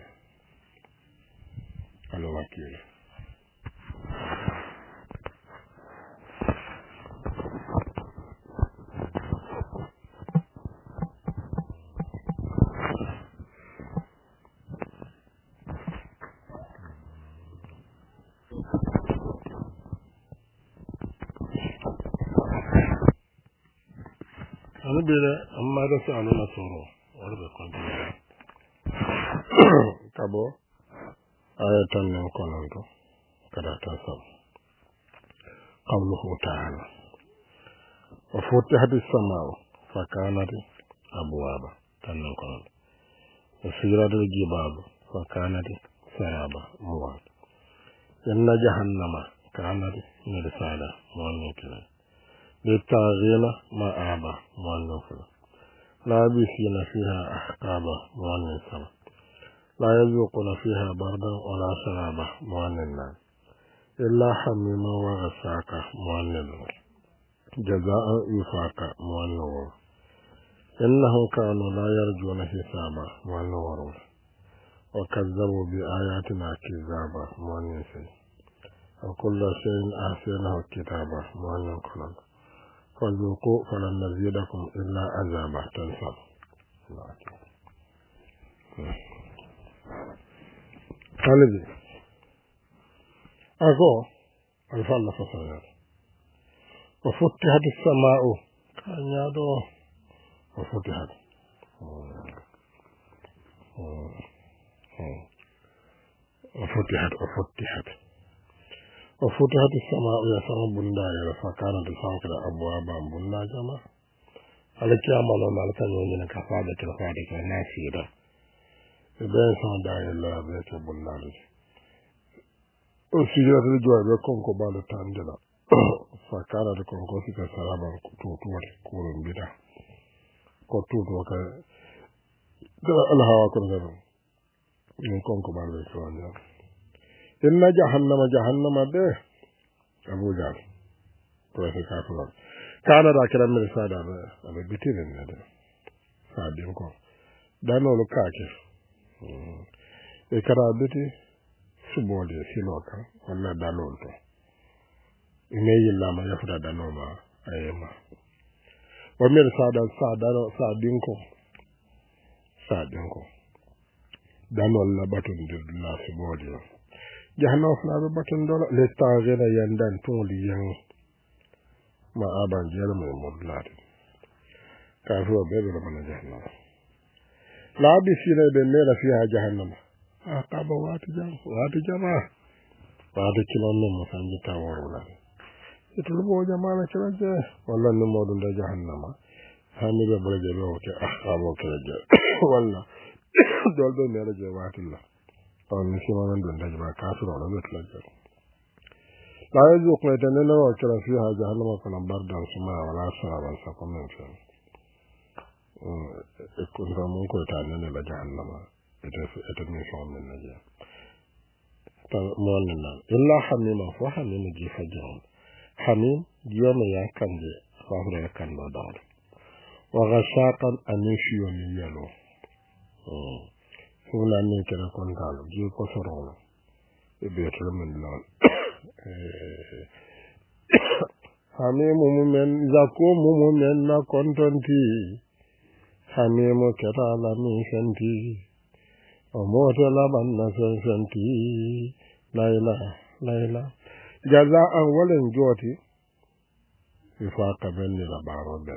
على وكيل أنا بيلا أما رأس أنا نصوره ولا بكونتين كابو آية تنين كونانتو كذا تاسم قوله تعالى وفتحت السماء فكانت أبوابا تنين كونانتو وسيرت الجبال فكانت سرابا مواد إن جهنم كانت مرصادا مولكنا للطاغين مآبا مولكنا لابسين فيها أحقابا مولكنا لا يذوقون فيها بردا ولا شرابا مولكنا إلا حميما وغساقا مولكنا جزاء وفاقا مولكنا إنهم كانوا لا يرجون حسابا مولكنا وكذبوا بآياتنا كذابا مولكنا وكل شيء أحسنه كتابا مولكنا فذوقوا فلن نزيدكم إلا عذابا تنسوا قال لي أقول الفضل فصير وفتحت السماء كان يدو وفتحت وفتحت وفتحت وفتحت السماء يا سما بندا يا فكانت سانكر أبوابا بندا جما على كيامنا على كان يوجد كفادة كفادة ناسيرة بين سان داي لا بيت بندا وسيرة الجوار بكم كبار تاندلا فكانت كونكو سيكا سرابا توتوات كورن بيتا كوتوت وكا الهوا كنغرو من كونكو بار بيتوانيا إن جهنم جهنم ده أبو جهل كويس كافر كان راكنا من سادة أبي بيتين هذا سادينكم دانو لكاكر إكرا بيتي سبودي سيلوكا ولا دانو لتو إني لما يفرد دانو ما أيما ومن سادة سادة سادينكم سادينكم دانو لباتون دي لا سبودي jahannama fana be batun dola le tagena yandan tuli yan ma aban jere mo modlade ka ro be be man jahannama la bi sire be ne la fiha jahannama aka ba wati jam wati jama wati kilon mo sanji taworo la ito bo jama la kiraje walla no modun da jahannama hani be bole je be wote aka bo kiraje walla dol be ne la je wati la on misima nan don daji ba kafir wala metla jar la yazu qayta lana wa kala fiha jahannama kana bardan suma wala saraban sa ko men fi e ko ramun ko ta ne la jahannama ita ita mi so men na ja ta mon nan illa hamima fa hamima ji fajon hamim jiyama ya kanje fa hore kan do dawr wa ghasaqan anishiyo ni yalo wala ni kera kontalo ji ko sorono e be to men lol hame mo men zako mo mo men na kontonti hame mo kera la mi senti o mota laban na sansanti laila laila jaza an walen joti ifaka benni la baro ben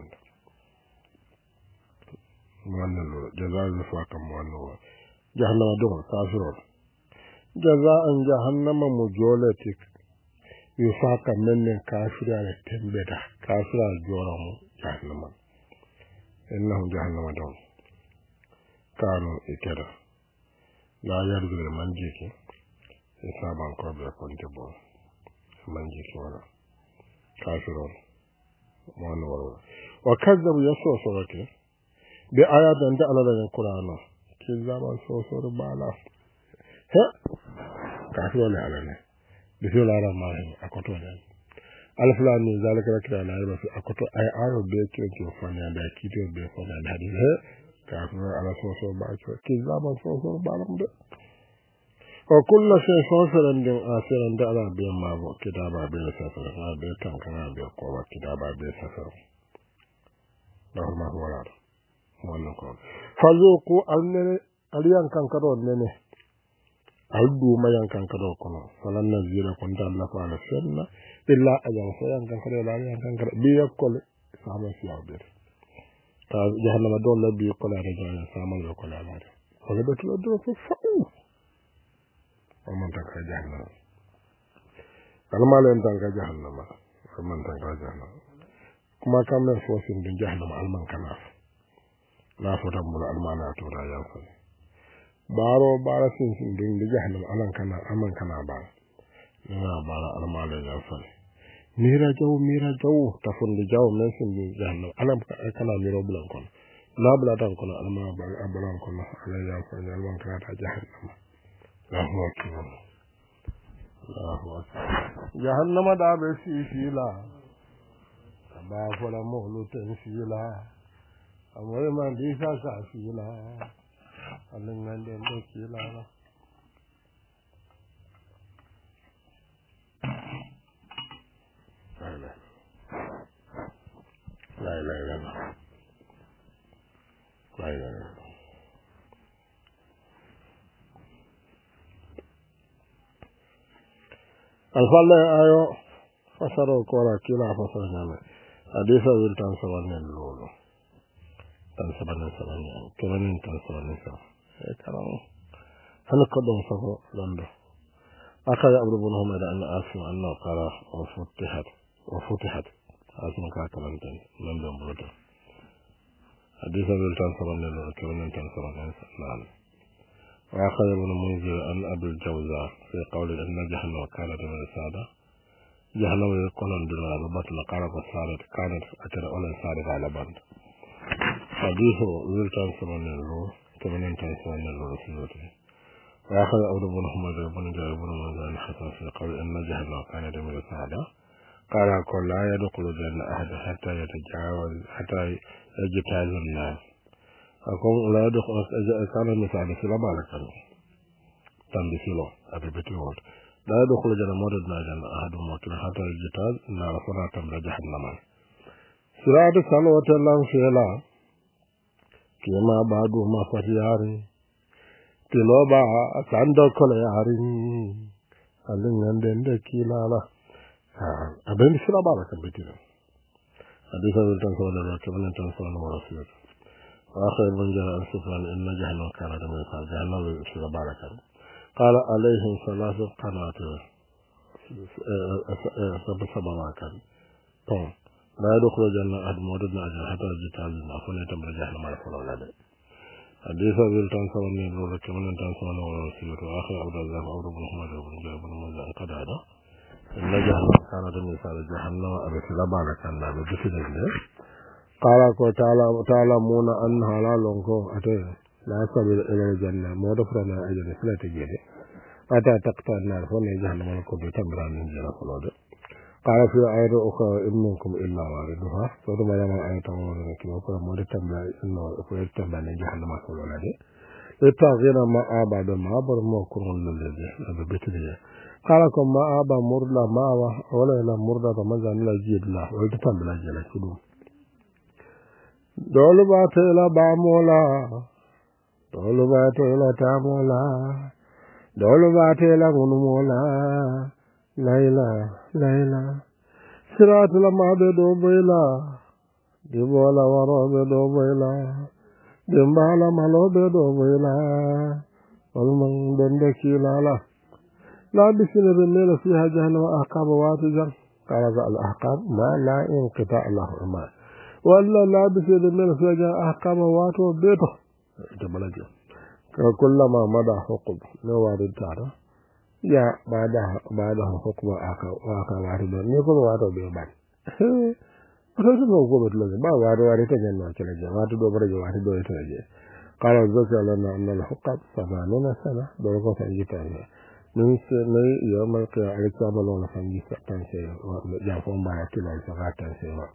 manalo jaza ifaka manalo jahannama do kafiro jaza an jahannama mujolati ifaka menne kafira le tembeda kafira joramu jahannama innahu jahannama do kanu ikera la yargule manjiki isaban ko be konte bo manjiki wala kafirun mon wala wa kazzabu yaso sorake bi ayatan da ala da qur'ana kizaban so so bala he kafirun ala ne bi so la rahman akoto den alif lam mim zalika rakira la yaba fi akoto ay ayo be kiti fanya da kiti be fanya da hadi he kafirun ala so so ba ko kizaban so so bala mbe o kullu shay sosaran din asiran da ala biyan mabo kitaba be safar ha be tankana be ko wa kitaba be safar dahuma wala wannan ko fazuqu annene aliyan kankado nene aldu mayan kankado kono falan nazira kon da Allah fa ala sunna illa ajan sayan kankado la yan kankado bi yakol sama siya be ta jahannama don la bi ko la da sama ko la la ko le betu do ko fa'u man tanka jahannama kalma len tanka jahannama man tanka jahannama kuma kamar fosin din jahannama alman kana la fota mul almana to da ya fa baro bara sin sin din jahannama alan kana aman kana ba na bara almana ya fa mira jaw mira jaw tafun di jaw men sin din jahannama alam kana miro bulan kon la bula tan kon alma ba abalan kon ala ya fa alman kana ta jahannama Allahu akbar Allahu akbar jahannama da be sisila ba fola mohlu ten sila amore man di sa sa sila alin nan den de sila la la la la la la la alfalle ayo fasaro kora kila fasaro nyame adisa wil tan sawanne lolo tan sabanne sawanne kewanin tan sawanne sa e karam han ko don sako londo aka ya abdu bin humad an asu anna qara wa futihat wa futihat asma ka kalantan londo broto adisa wil tan sawanne lolo kewanin tan sawanne sa وأخذ ابن منذر عن أبي الجوزاء في قول إن جهنم كانت من السادة جهنم يقول أن دلنا لبطل قارب السادة كانت أترى أولا سادة على بند حديث ويلتان سمان اللو كمن انتان سمان اللو رسولته وأخذ أبو بن حمد بن جاء بن منذر الحسن في قول إن جهنم كانت من السادة قال قل لا يدخل جنة أحد حتى يتجاوز حتى يجتاز الناس akon la do kana misali sila barakan tambi silo abi beti wot la do khulu jana modad na jana ahadu motul hata jital na rafana tam la jahannama siratu salawata lan fela kema badu ma fatiyari tiloba sando kole yari alin ngande de kilala abin sila barakan beti hadisa wiltan sawala keban tan sawala rasul وآخر من جاء سفران إن جهنم كانت من السادة جهنم يشير باركا قال عليهم ثلاث قنوات سبع سماوات طون لا يدخل الجنة أحد موددنا أجل حتى يجتاز النافون يتمر جهنم على فلو لدي حديث أبيل تنصر من الرورة كمن تنصر من ورسيله وآخر عبد الله عبد بن حمد بن جاء بن منزع قد هذا إن جهنم كانت من السادة جهنم أبي باركا لا بجسد الله قال ko taala taala muna an halalon ko ate la sabil ila janna modo frana ajene flete jede ata taqta nar fo ne jahannama ko be tambran ni jara ko do qala fi ayatu ukhra innakum illa wariduha so do mayama ayatu mo ne ki ko modo tambra inno ko tambra ne jahannama ko la de e ta gena ma aba do ma bar mo ko mon le de be betide qala ko ma aba murla ma wa wala la murda to mazan la jidla o to tambra jala kudu dole ba ta la ba mola dolu batela tamola dolu batela gunmola laila laila siratul mabe do boyla dibola warobe do boyla dembala malobe do boyla walman dende kilala la bisina benela fiha jahannam ahqab watijan qala al ahqab ma la inqita lahu ma walla la bisina benela fiha jahannam ahqab wato beto to balaje ka kullama mada huqub no wadi tara ya bada bada huqub aka aka wadi do ni ko wato be ban ko ko ko bet lo ba wadi wadi to janna kala je wadi do bara je wadi do to je qala zakka lana anna al huqub samanuna sana do ko sanji tare min se mai yawmal qiyamah alkama lo na sanji tan se ya fon ba ya tilo sa tan se wa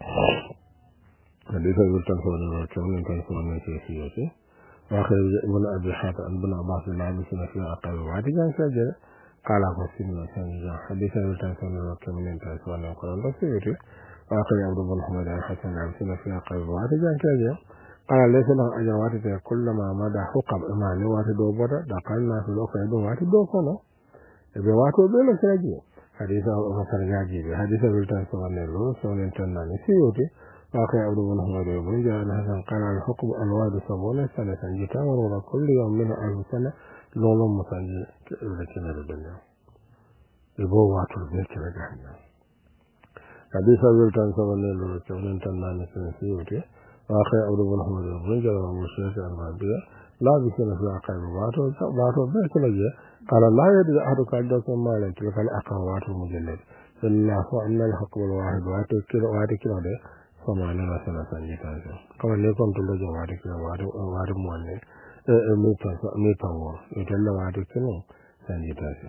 hadisa gurtan ko no ko non kan ko non se si yote واخر ابن ابي حاتم ابن عباس النبي صلى الله عليه وسلم وادي كان سجل قال ابو سيدنا سنجا حديث التنسون وكمن تنسون وقال بسيري واخر عبد الله محمد الحسن عبد الله في قلب وادي كان سجل قال ليس له اجوات كلما مدى حقب ايمان وادي دو بدا دقلنا في لوك يدو وادي دو كنو ابي واتو بلا سجل حديث ابو سرجاجي حديث التنسون لو سون تناني سيوتي واقع عبد الله محمد بن جاء هذا قال الحكم الواد سبعون سنة سنجتا ورورا كل يوم من ألف سنة لولا مسنجي لكن الدنيا يبو واتو البيت لجهنم حديث أبي التنسى لو كون تنان سنسيوتي واقع عبد الله محمد بن جاء ومشيخ الربيع لا بسنة في عقاب واتو واتو بيت لجه قال لا يدري أحدك عدة ما لن تلك الأقوات المجلد إلا هو أن الحكم الواحد واتو كيلو واتو كيلو ده sama na sana sanji tanso kama ne kon to lojo wadi kila wadi wadi mwanne e e mi tanso mi tanwo e tella wadi kino sanji tanso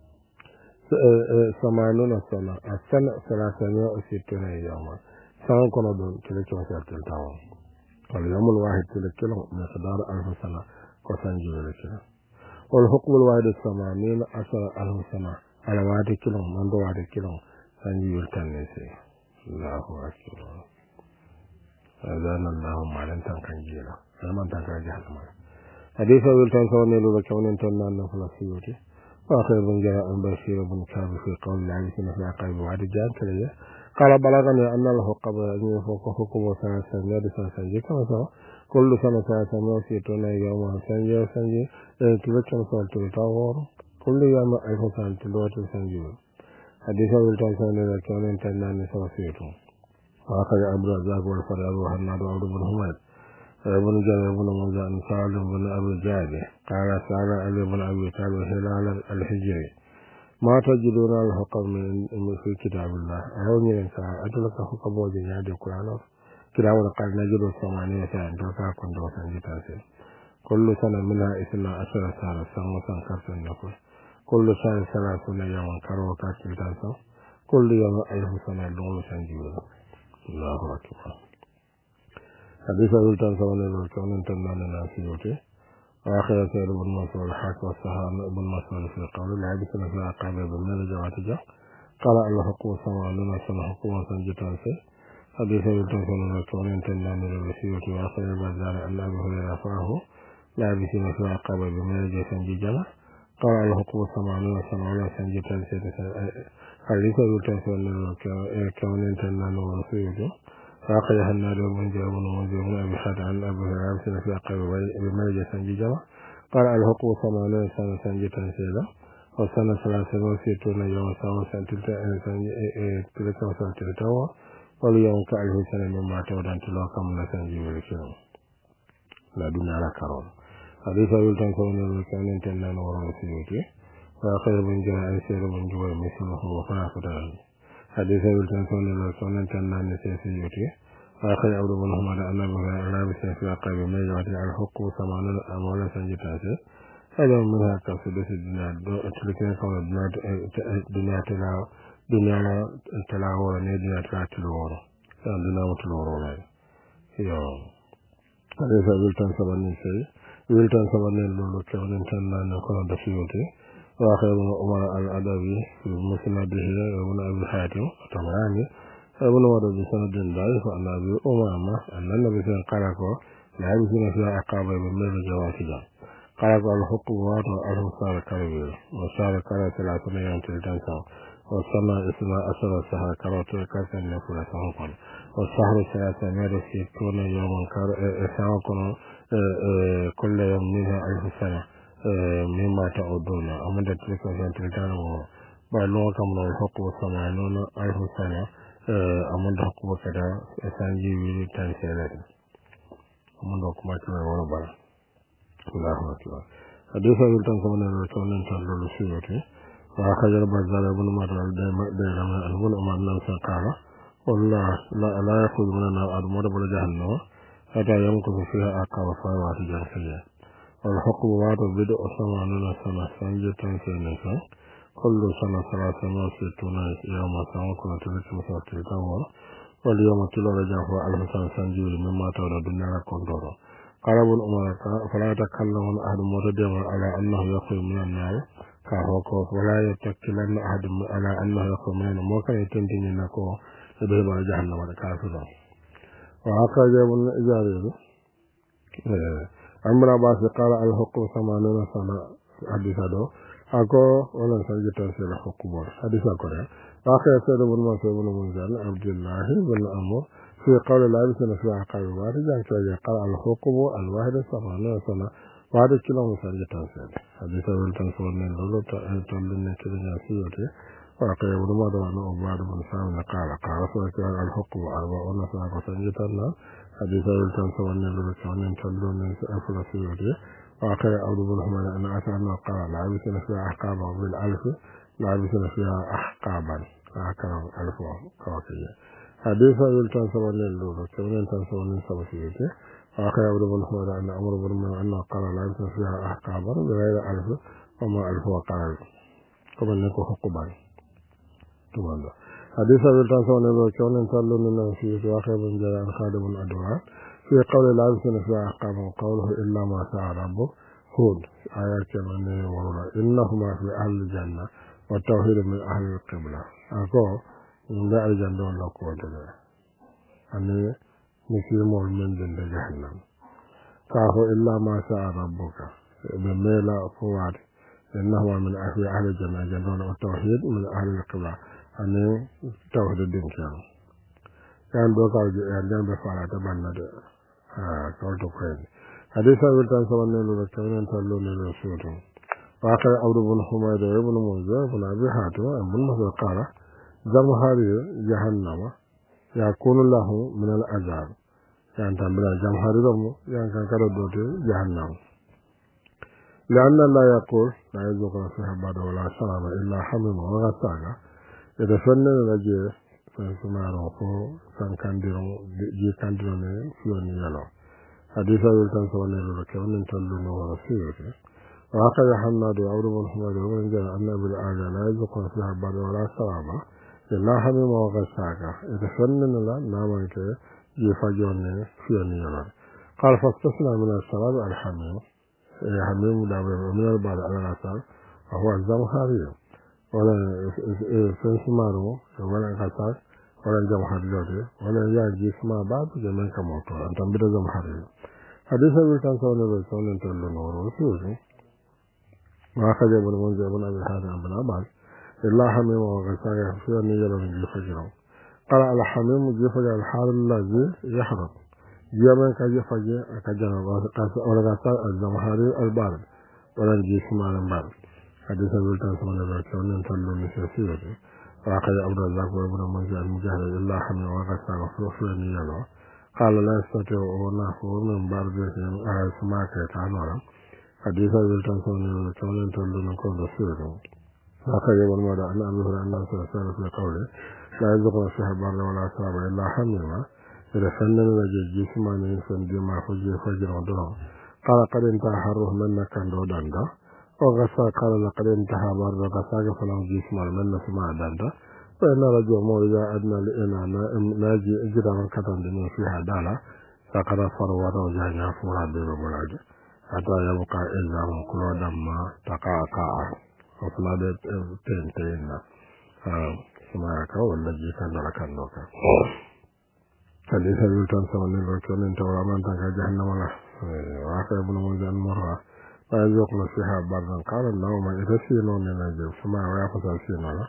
e e sama no na sana asana sana sana o sitena yama san kono don kile ko sa tel tawo wal yamul wahid kile kilo miqdar alf sana ko sanji wala kilo wal hukm al wahid samanina asara alf sana ala wadi kilo mando wadi kilo sanji yurtanne se Allahu akbar أذان الله ما لن تنكن جيلا لمن تنكن جهنم حديث أبي التنسى ونيلو بكون انتنا النفل السيوتي وآخر بن جاء أن بشير بن كعب في قول الله سنة في عقاب وعد جان كليه قال بلغني أن له قبل أن يفوق حكم سنة سنة سنة سنجي كما سوى كل سنة سنة سنة سيتون يوم سنجي سنجي تلتون سنة تلتاور كل يوم ألف سنة تلوات سنجي حديث أبي التنسى ونيلو بكون انتنا النفل السيوتي وآخر عبد الرزاق والفريض وحماد وعبد بن حميد ابن جابر بن موزع سالم بن أبي جابر قال سأل علي بن أبي طالب هلال الحجري ما تجدون الحكم من في كتاب الله أروني أن أدلك حكم وجناد القرآن كتاب قال نجد ثمانية سنة تلقى كنت وسنجتاسي كل سنة منها إثنى عشر سنة سنة سنكرت النفس كل سنة ثلاثون يوما كروا كاكل كل يوم ألف سنة لون سنجيون الله أكبر حديث أبي التنسى ونزل كون انتنا لناسيوتي وآخر سيد بن مسعود الحاكم والسهام بن مسعود في قول العبد سنة في عقاب بالمال جواتجا قال الله حقوق سماء لنا سنة حقوق سنجتانسي حديث أبي التنسى ونزل كون انتنا لناسيوتي وآخر البزار أن أبي هريرة رفعه العبد سنة في عقاب بالمال جواتجا قال الله حقوق سماء لنا سنة سنجتانسي حديث أبي التنسى ونزل كون انتنا لناسيوتي فأخذ هناد بن جابر بن منذر بن أبي حاتم عن أبي هريرة سنة في عقاب بملجأ سنجي جمع قال الحقوق ثمانون سنة سنجي تنسيلا وسنة ثلاثة وستون يوم سنة تلك وسنة تلتوا واليوم كألف سنة مما تودان تلو كمنا سنجي ولكنه لا دون على كرون حديث أبي التنسى ونزل كون انتنا نورا سيوتي وأخذ بن جاء سير بن جوي مثله وفاقدان حديث أبي التنسى ونزل كون انتنا نسيسيوتي وآخر عبد بن حمد أن أبو هريرة في عقاب ما يعطي على الحق ثمانون أموالا سنجتاسي هذا منها كسدس الدنيا تلك كون الدنيا تلا دنيا تلا ورا دنيا تلا تلورا كان دنيا تلورا يوم حديث أبي التنسى ونسي أبي التنسى ونزل كون انتنا نكون دسيوتي وآخر ابن عمر الأدبي في مسنده ابن أبي حاتم الطبراني ابن ورد بسند ضعيف عن أبي أمامة أن النبي صلى الله عليه وسلم لا يمكن فيها أقابة بالميل جواتها قال قال الحكم واضح ألف صار كربير وصار كرة ثلاثون يوم تلتان سنة والسنة اسمها أسر السهر كرة كرة نفولة سنقل والسهر ثلاثة مير ستون يوما سنقل كل يوم منها ألف سنة مما تعودون أمد تلك سنة تلتان وبعلوه كمنا الحكم ثمانون ألف سنة أمد حكم كذا سنجي ويلي تنسيلات أمد حكم كذا وربنا الله أكبر حديث أبي التنسى من الرسول صلى الله عليه وسلم وأخرج البزار بن مرة دائما أنبون أمر نفسه قال والله لا, لا يأخذ مننا أدمر بل جهنم حتى يمكث فيها أقام فوات جنسية والحكم وعد بدء ثمانين سنة سنجة تنسينيسا كل سنة ثلاثة وستون يوم سنة كنت تلك مساكي تنور واليوم تلو رجع هو ألف سنة سنجيل مما تولى الدنيا كنتورا قال ابن عمر فلا يتكلم أحد متدين على أنه يخرج من النار كهوكو ولا يتكلم أحد على أنه يخرج من النار موكا يتنتين نكو يذهب على جهنم الكافر وأخرج ابن إجاري أمر عباس قال الحكم ثمانين سنة حديث هذا أكو ولا سنجد تنسيل الحكم حديث أكو وأخرج سيد بن منصور بن منزل عبد الله بن أمر في قول لا يمكن في عقاب الواحد جان كذا قال الحكم الواحد ثمانين سنة واحد كيلو مسجد تنسيل حديث أول تنسول من لولو تولن كذا سيوتي وأخرج ابن مدر عن عباد بن سامي قال قال سؤال الحكم أربعون سنة مسجد تنسيل حديث أول تنسول من لولو تولن من أفضل سيوتي وأخرج عبد بن حمد أن أتى أنه قال لا يمكن في عقاب بالألف لا يمكن فيها أحقابا أحقاب ألف كوكية حديث أول تنسول من لولو تولن تنسول من سبسيته وأخرج عبد بن حمد أن أمر بن أنه قال لا يمكن فيها أحقابا بغير ألف وما ألف وقال كما نكو حقبا تماما حديث أول تنسول من لولو تولن تنسول من سبسيته وأخرج بن جرى عن خالد بن أدوار في قول لا يمكن فيها أحقابا قوله إلا ما شاء ربه هود آيات من ورلا إنهما في أهل الجنة والتوحيد من أهل القبلة أقول من ذا الجنة ولا قوة لها أني مسلم من جنة جهنم كافو إلا ما شاء ربك بميلا فواد إنهما من أهل الجنة جنة والتوحيد من أهل القبلة أني توحيد الدين كانوا كان دوكا يعني بفعل تبنى قلت كويس حديث أبي التنسى من لولو كان تلون للرسول وآخر عبد بن حميد بن منذر بن أبي حاتم بن مسعود قال جمهري جهنم يكون له من العذاب يعني تنبلا جمهري له يعني كان كردوت جهنم لأن الله يقول لا يذوق فيها بعد ولا شراب إلا حميم وغساق يتفنن رجيه سمارو ko san kandiro ji kandiro ne fioni yalo hadisa wil tan so ne lo ke wonen tan lu no wala fiyote wa ka ya hanna do awru bon huma do won jara annabi al-ala la yazqu fi habad wala saraba la habi ma wa saka ida fannan la naman ke ji fajone fioni yalo qal fastasna min al-sarab al-hamim hamim da min al-ba'd al-asal huwa al-zamhari wala sensumaro wala kasar wala jamhar lode wala ya jisma babu zaman kamoto an tambida jamhar hadisa bi tan sawne be sawne tollo no ro suusu ma khaje bon mon jabon abi hada ibn abbas illa hamim wa ghasaya fi an yalo min fajr qala al hamim jifaj al har allazi yahrab yaman ka jifaje akajana wa qasa wala qasa al jamhar al bard wala jisma al bard hadisa bi tan sawne be sawne tollo ni suusu وأخذ عبد الرزاق وابن منذر المجاهد إلا حمل وغسى وفرفر نياله قال لا يستطيع ونحو من بعض بيتهم أهل سماك يتعنونا حديثا يلتن سوني ولتونين تولون كون رسوله وأخذ ابن مدى أن أمه أن الله سبحانه في قوله لا يزقنا فيها بر ولا سراب إلا حميما إذا فنن وجد جسمان ينسان ديما فجي فجر ودرون قال قد انتهى حره من كان دودان دا وغسى قال لقد انتهى بار غساق فلو جسمان من سماع داندا فإن رجو مولى أدنى لإنا ناجي إجرى من كتن دمين فيها دالا فقد فروة وجاجها فورا بيبا بلاجة حتى يبقى إلا من كل دم تقاقع وفلا تين تين سماعك والذي كان لك النوكا حديث أبي التنسى من الركون انت ورمان تنكا جهنم الله وعاك ابن منزل مرة فيذوق نصيحة بردا قال اللهم إذا سينون لنجيب سماع ويأخذ سينون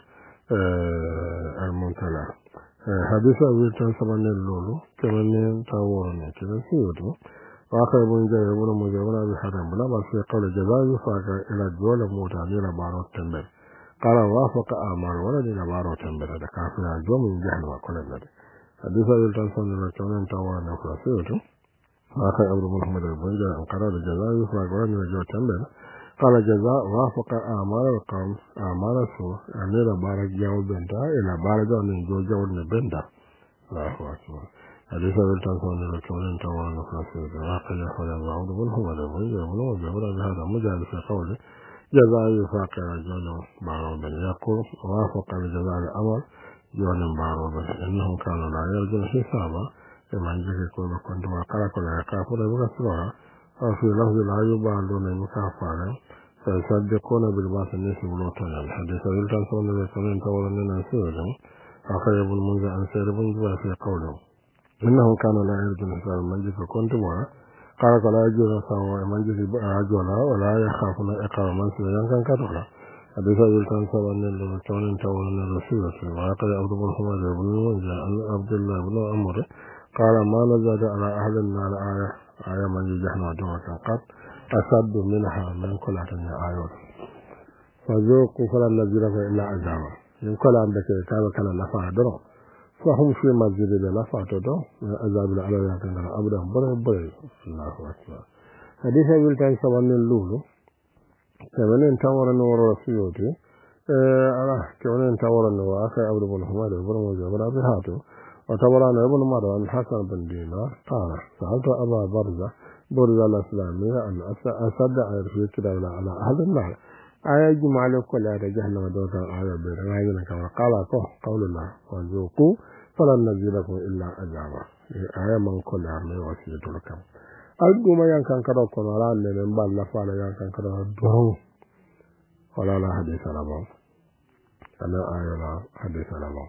المنتلى حديث أبي التنسى من اللولو كمن تاورني كذا سيوتو وعاك ابن جاي ابن منزل ابن أبي حرم بلا بس في قول الجزاء يفاق إلى الجول موتا لنا بارو التنبر قال وافق آمار ولد إلى بارو التنبر هذا كافر الجوم من جهنم وكل النبي حديث أبي التنسى من الركون انت ورنا فلسيوتو وآخر أبو محمد البنجا أن قرار الجزاء يفرق ورن رجوع تنبيل قال جزاء وافق آمال القوم آمال سوء أن إلى بارك جاو بنتا إلى بارك من جو جو بنتا الله أكبر حديث أبي التنسى من الركون انت ورنا فلسيوتو وآخر يحول الله أبو محمد البنجا ونوجه بهذا مجال في قوله جزاء يفرق رجوع بارو بن يقول وافق الجزاء الأمر جون بارو بن إنهم كانوا لا يرجون حسابا كما يجري كل كنت وقال كل يقافل بغسرها أو في لفظ لا يبالون المكافرة فيصدقون بالباس النسي ولوطنا الحديث يلتان صلى الله عليه وسلم تولى من سيرا أخي ابن منذر عن سير بن جبا في قوله إنهم كانوا لا يرجون حساب من جري كنت وقال قال لا يجوز سوى من جري رجلا ولا يخافون إقام من سيرا كان كتولا حديث يلتان صلى الله عليه وسلم تولى من رسول وقال عبد الله بن منذر عن عبد الله بن عمر قال ما نزل على أهل النار آية آية من جهنم دوما قد أشد منها من كل آيات فذوقوا فلن نزلكم إلا عذابا يمكن أن كان كان لفا درو فهم في مسجد لفا تدو من عذاب العلى يكن أبدا بره بره الله أكبر حديث يلتان سوان اللولو كمان تور النور رسيوتي على كمان تور النور أخي عبد بن حماد بن موجه بن أبي حاتم وتبران ابن مروان حسن بن دينار قال سألت أبا برزة برزة الإسلامية أن أصدق في كتاب على أهل النار آية جمع لكل آية جهنم دوتا آية بيرنا كما قال قول الله وذوقوا فلن نزلكم إلا عذابا آية من كل آية وسيلة لكم أرجو ما ينكن كذا كنا لا نلم بال لفعل ينكن كذا دون ولا لا حديث لهم أنا آية لا حديث لهم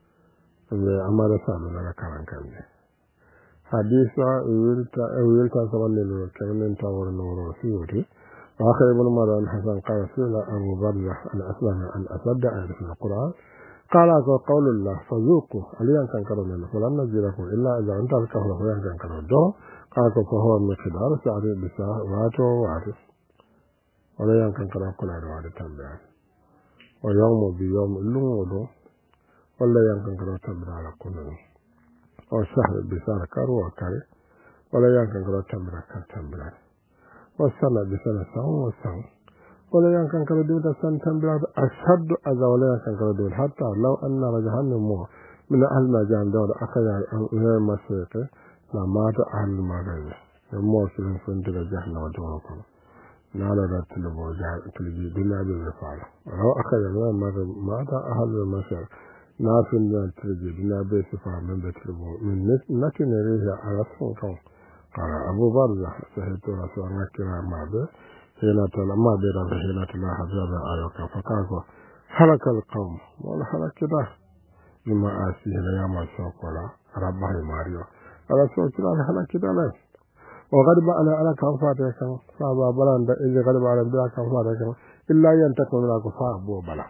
أما رسالة لنا كلام كامل حديثا ويلتا ويلتا سبحان الله كمن تور النور سيوتي وآخر ابن مروان حسن قال سئل أبو برزة أن أسلم أن أصدق في القرآن قال قول الله فذوقوا عليا كان كرم فلن نزلكم إلا إذا أنت الكفر فلن كان كرم دو قال فهو مقدار سعر بساعة واتو وعرف ولا كان كرم كل هذا تنبيه ويوم بيوم اللون ولا يمكن كرو تمر على كله أو شهر بسنة كرو وكاري ولا يمكن كرو تمر كتمر والسنة بسنة سام وسام ولا يمكن كرو دود سنة تمر أشد أذى ولا يمكن كرو دود حتى لو أن رجهن مو من أهل ما جان دور أخذ غير مسيق لمات أهل ما غير مو سلم فنت جهنم ودوركم نالا رتلبو جهل تلبي دنيا بالرفاعة لو أخذ غير ما مات أهل المسيق نافن ذا ترجي بنا بيس فاهم بتربو من نكن ريها على صوتهم قال أبو برزة سهيت رسول الله كرام ما به هنا تلا ما بيرا هنا تلا حجاب آيوكا فقال حرك القوم ولا حرك ده لما آسيه لا ما سوق ولا ربه ماريو على سوق لا حرك ده لا وغرب على على كفاره كان صابا بلان ده إذا غرب على بلا كفاره كان إلا ينتقم من الكفار بو بلا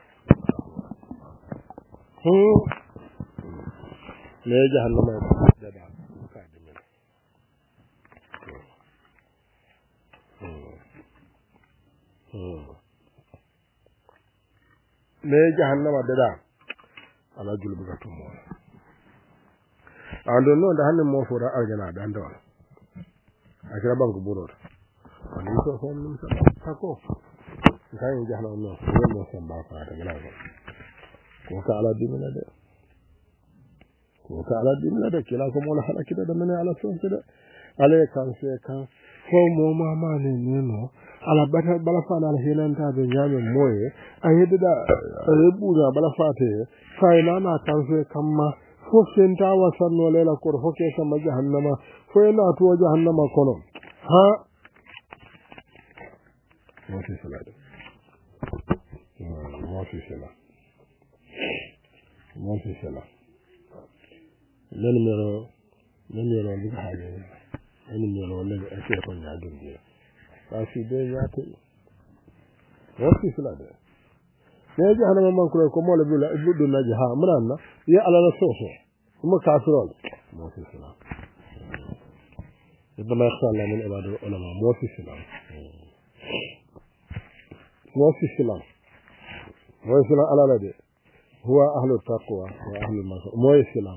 لا جهنم يدعى لا جهنم يدعى على جلب كتوم عندنا ده هن موفورة أرجنا ده عندنا أكيد بانك بورور ونيسو فهم من ساكو كاين جهنم ما هو موسم باقي هذا جلاله وكالة ديننا ده وكالة ديننا ده كلا كم ولا حلا كده ده من على سون كده على كان شيء كان فهم ما ما نينو على بث بلفان على هيلان تابع جامع مويه أهيد ده ربونا بلفاته فايلانا كان شيء كم فوسين تاوا سن ولا لا كور فوكي سما جهنم فيلا تو جهنم كونو ها ما في سلام ما في سلام ما في سلام لن مرة men yelo ndi ka haje ani mi yelo le e ke ko nyaade ndi ba si de yaate wosi sila de ne jahannama man ko ko mo le bula buddu na jaha munanna ya ala la soso mo kafirol mo si sila ibn khalla min ibadu ulama mo si sila mo si sila mo sila ala la de huwa ahlu taqwa wa ahlu al-maghfirah mo sila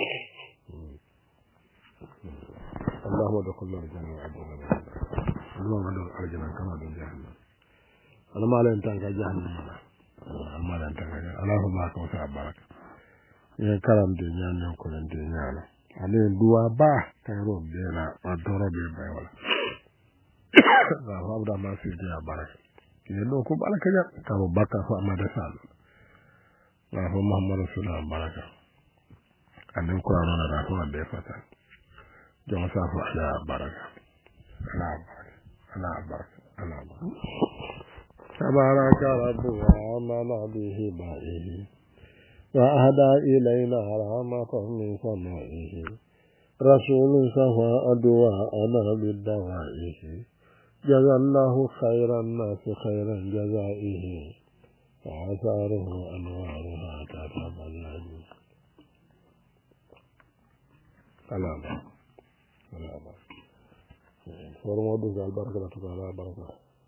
اللهم ادخلنا الجنة وعجلنا اللهم ادخلنا الجنة كما دون جهنم أنا ما لين تانك جهنم أنا ما لين تانك جهنم اللهم بارك وسع بركة يا كلام دي نيان يكون دي نيان أنا دوا با كيرو بينا أدورو بيبا ولا لا هذا ما في دي بركة يلو كم على كذا كم بكا فما دسال لا هو محمد رسول الله بركة أنا القرآن أنا رافع بيفتح جمع سافر على بركة على بركة على بركة على بركة تبارك رب وآمن به بائه وأهدى إلينا رحمة من سمائه رسول سفى أدواءنا بالدوائه جزى الله خير الناس خيرا جزائه وآثاره أنوارها تتبلد على بركة formo du gal baraka la tukala baraka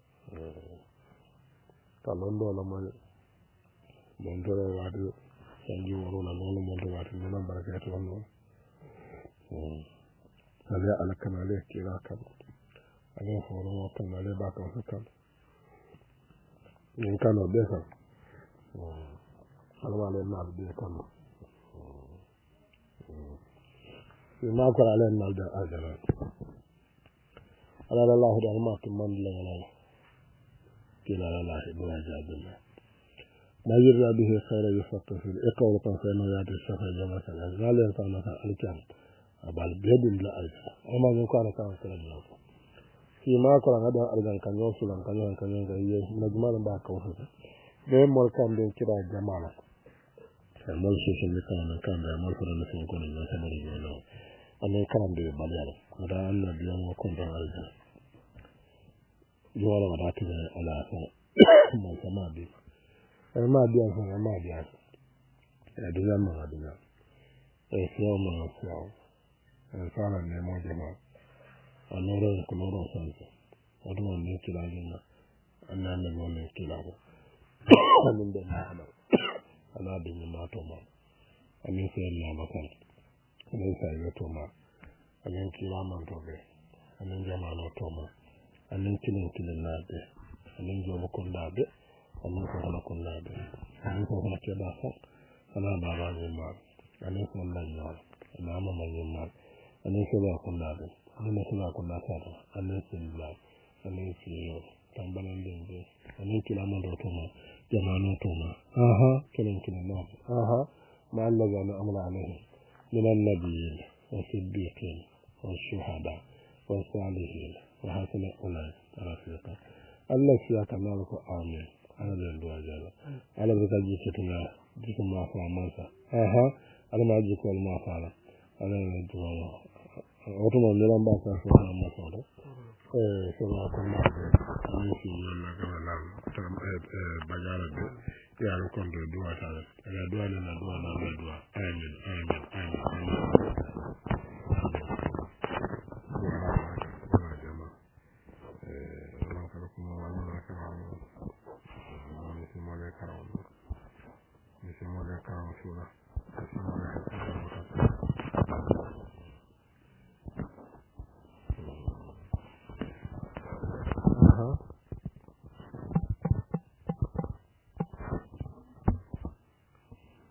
talon do la moy mon do la wadu sanji woro la non mon do wadu non baraka to non ale ala kanale kira kan ale formo kanale ba kan kan ni kan be kan ala wale mal be kan ما قال علينا مال أجل على الله ده ما كمان لا لا كلا لا إبراج عبد الله ما يرى به خير يفقه في الإقامة كان في نويات السفر جماعة الأجل كان مثلا الكلام أبال بيد لا أجل أما من كان كان كلا الله في ما قال هذا أرجع كان يوصل كان يوم كان يوم كان نجمع بعك وفيه ده مال كان بين كلا جماعة المال سوسن كان كان ده مال فرنا في كل الناس مريض أنا كلام ده باليار هذا أنا بيوم وكون بعالجة جوالا بدأت على أساس ما سمع بي ما بيان سمع ما بيان الدنيا ما الدنيا السياو ما السياو الفعل النمو جماعة النور كنور سانس أدوان نكلا لنا أنا نقول نكلا أنا من ما أنا أنا بيني ما توما أنا سيرنا بكر anin sayo toma anin kiraman tobe anin jamano toma anin kilin kilin nabe anin jomo kundabe anin ko hono kundabe anin ko hono keba fa ana baba ni ma anin ko nan no ana mama ni ma anin ko ba kundabe anin ko ba kundabe anin sinla anin siyo tambalan dinde anin kiraman toma jamano toma aha kilin kilin nabe aha ma Allah ya amala alaihi من النبيين والصديقين والشهداء والصالحين وحسن أولئك رفيقا الله سياك الله آمين على الدعاء جل على بك جيتنا جيكم ما فعل مانسا أها على ما جيكم ما فعل على الدعاء أوتما نلام باسا فعل ما فعل إيه سواء كنا نسي يلا كمان تام بجارة يا ركون الدعاء تعالى الدعاء لنا دعاء لنا دعاء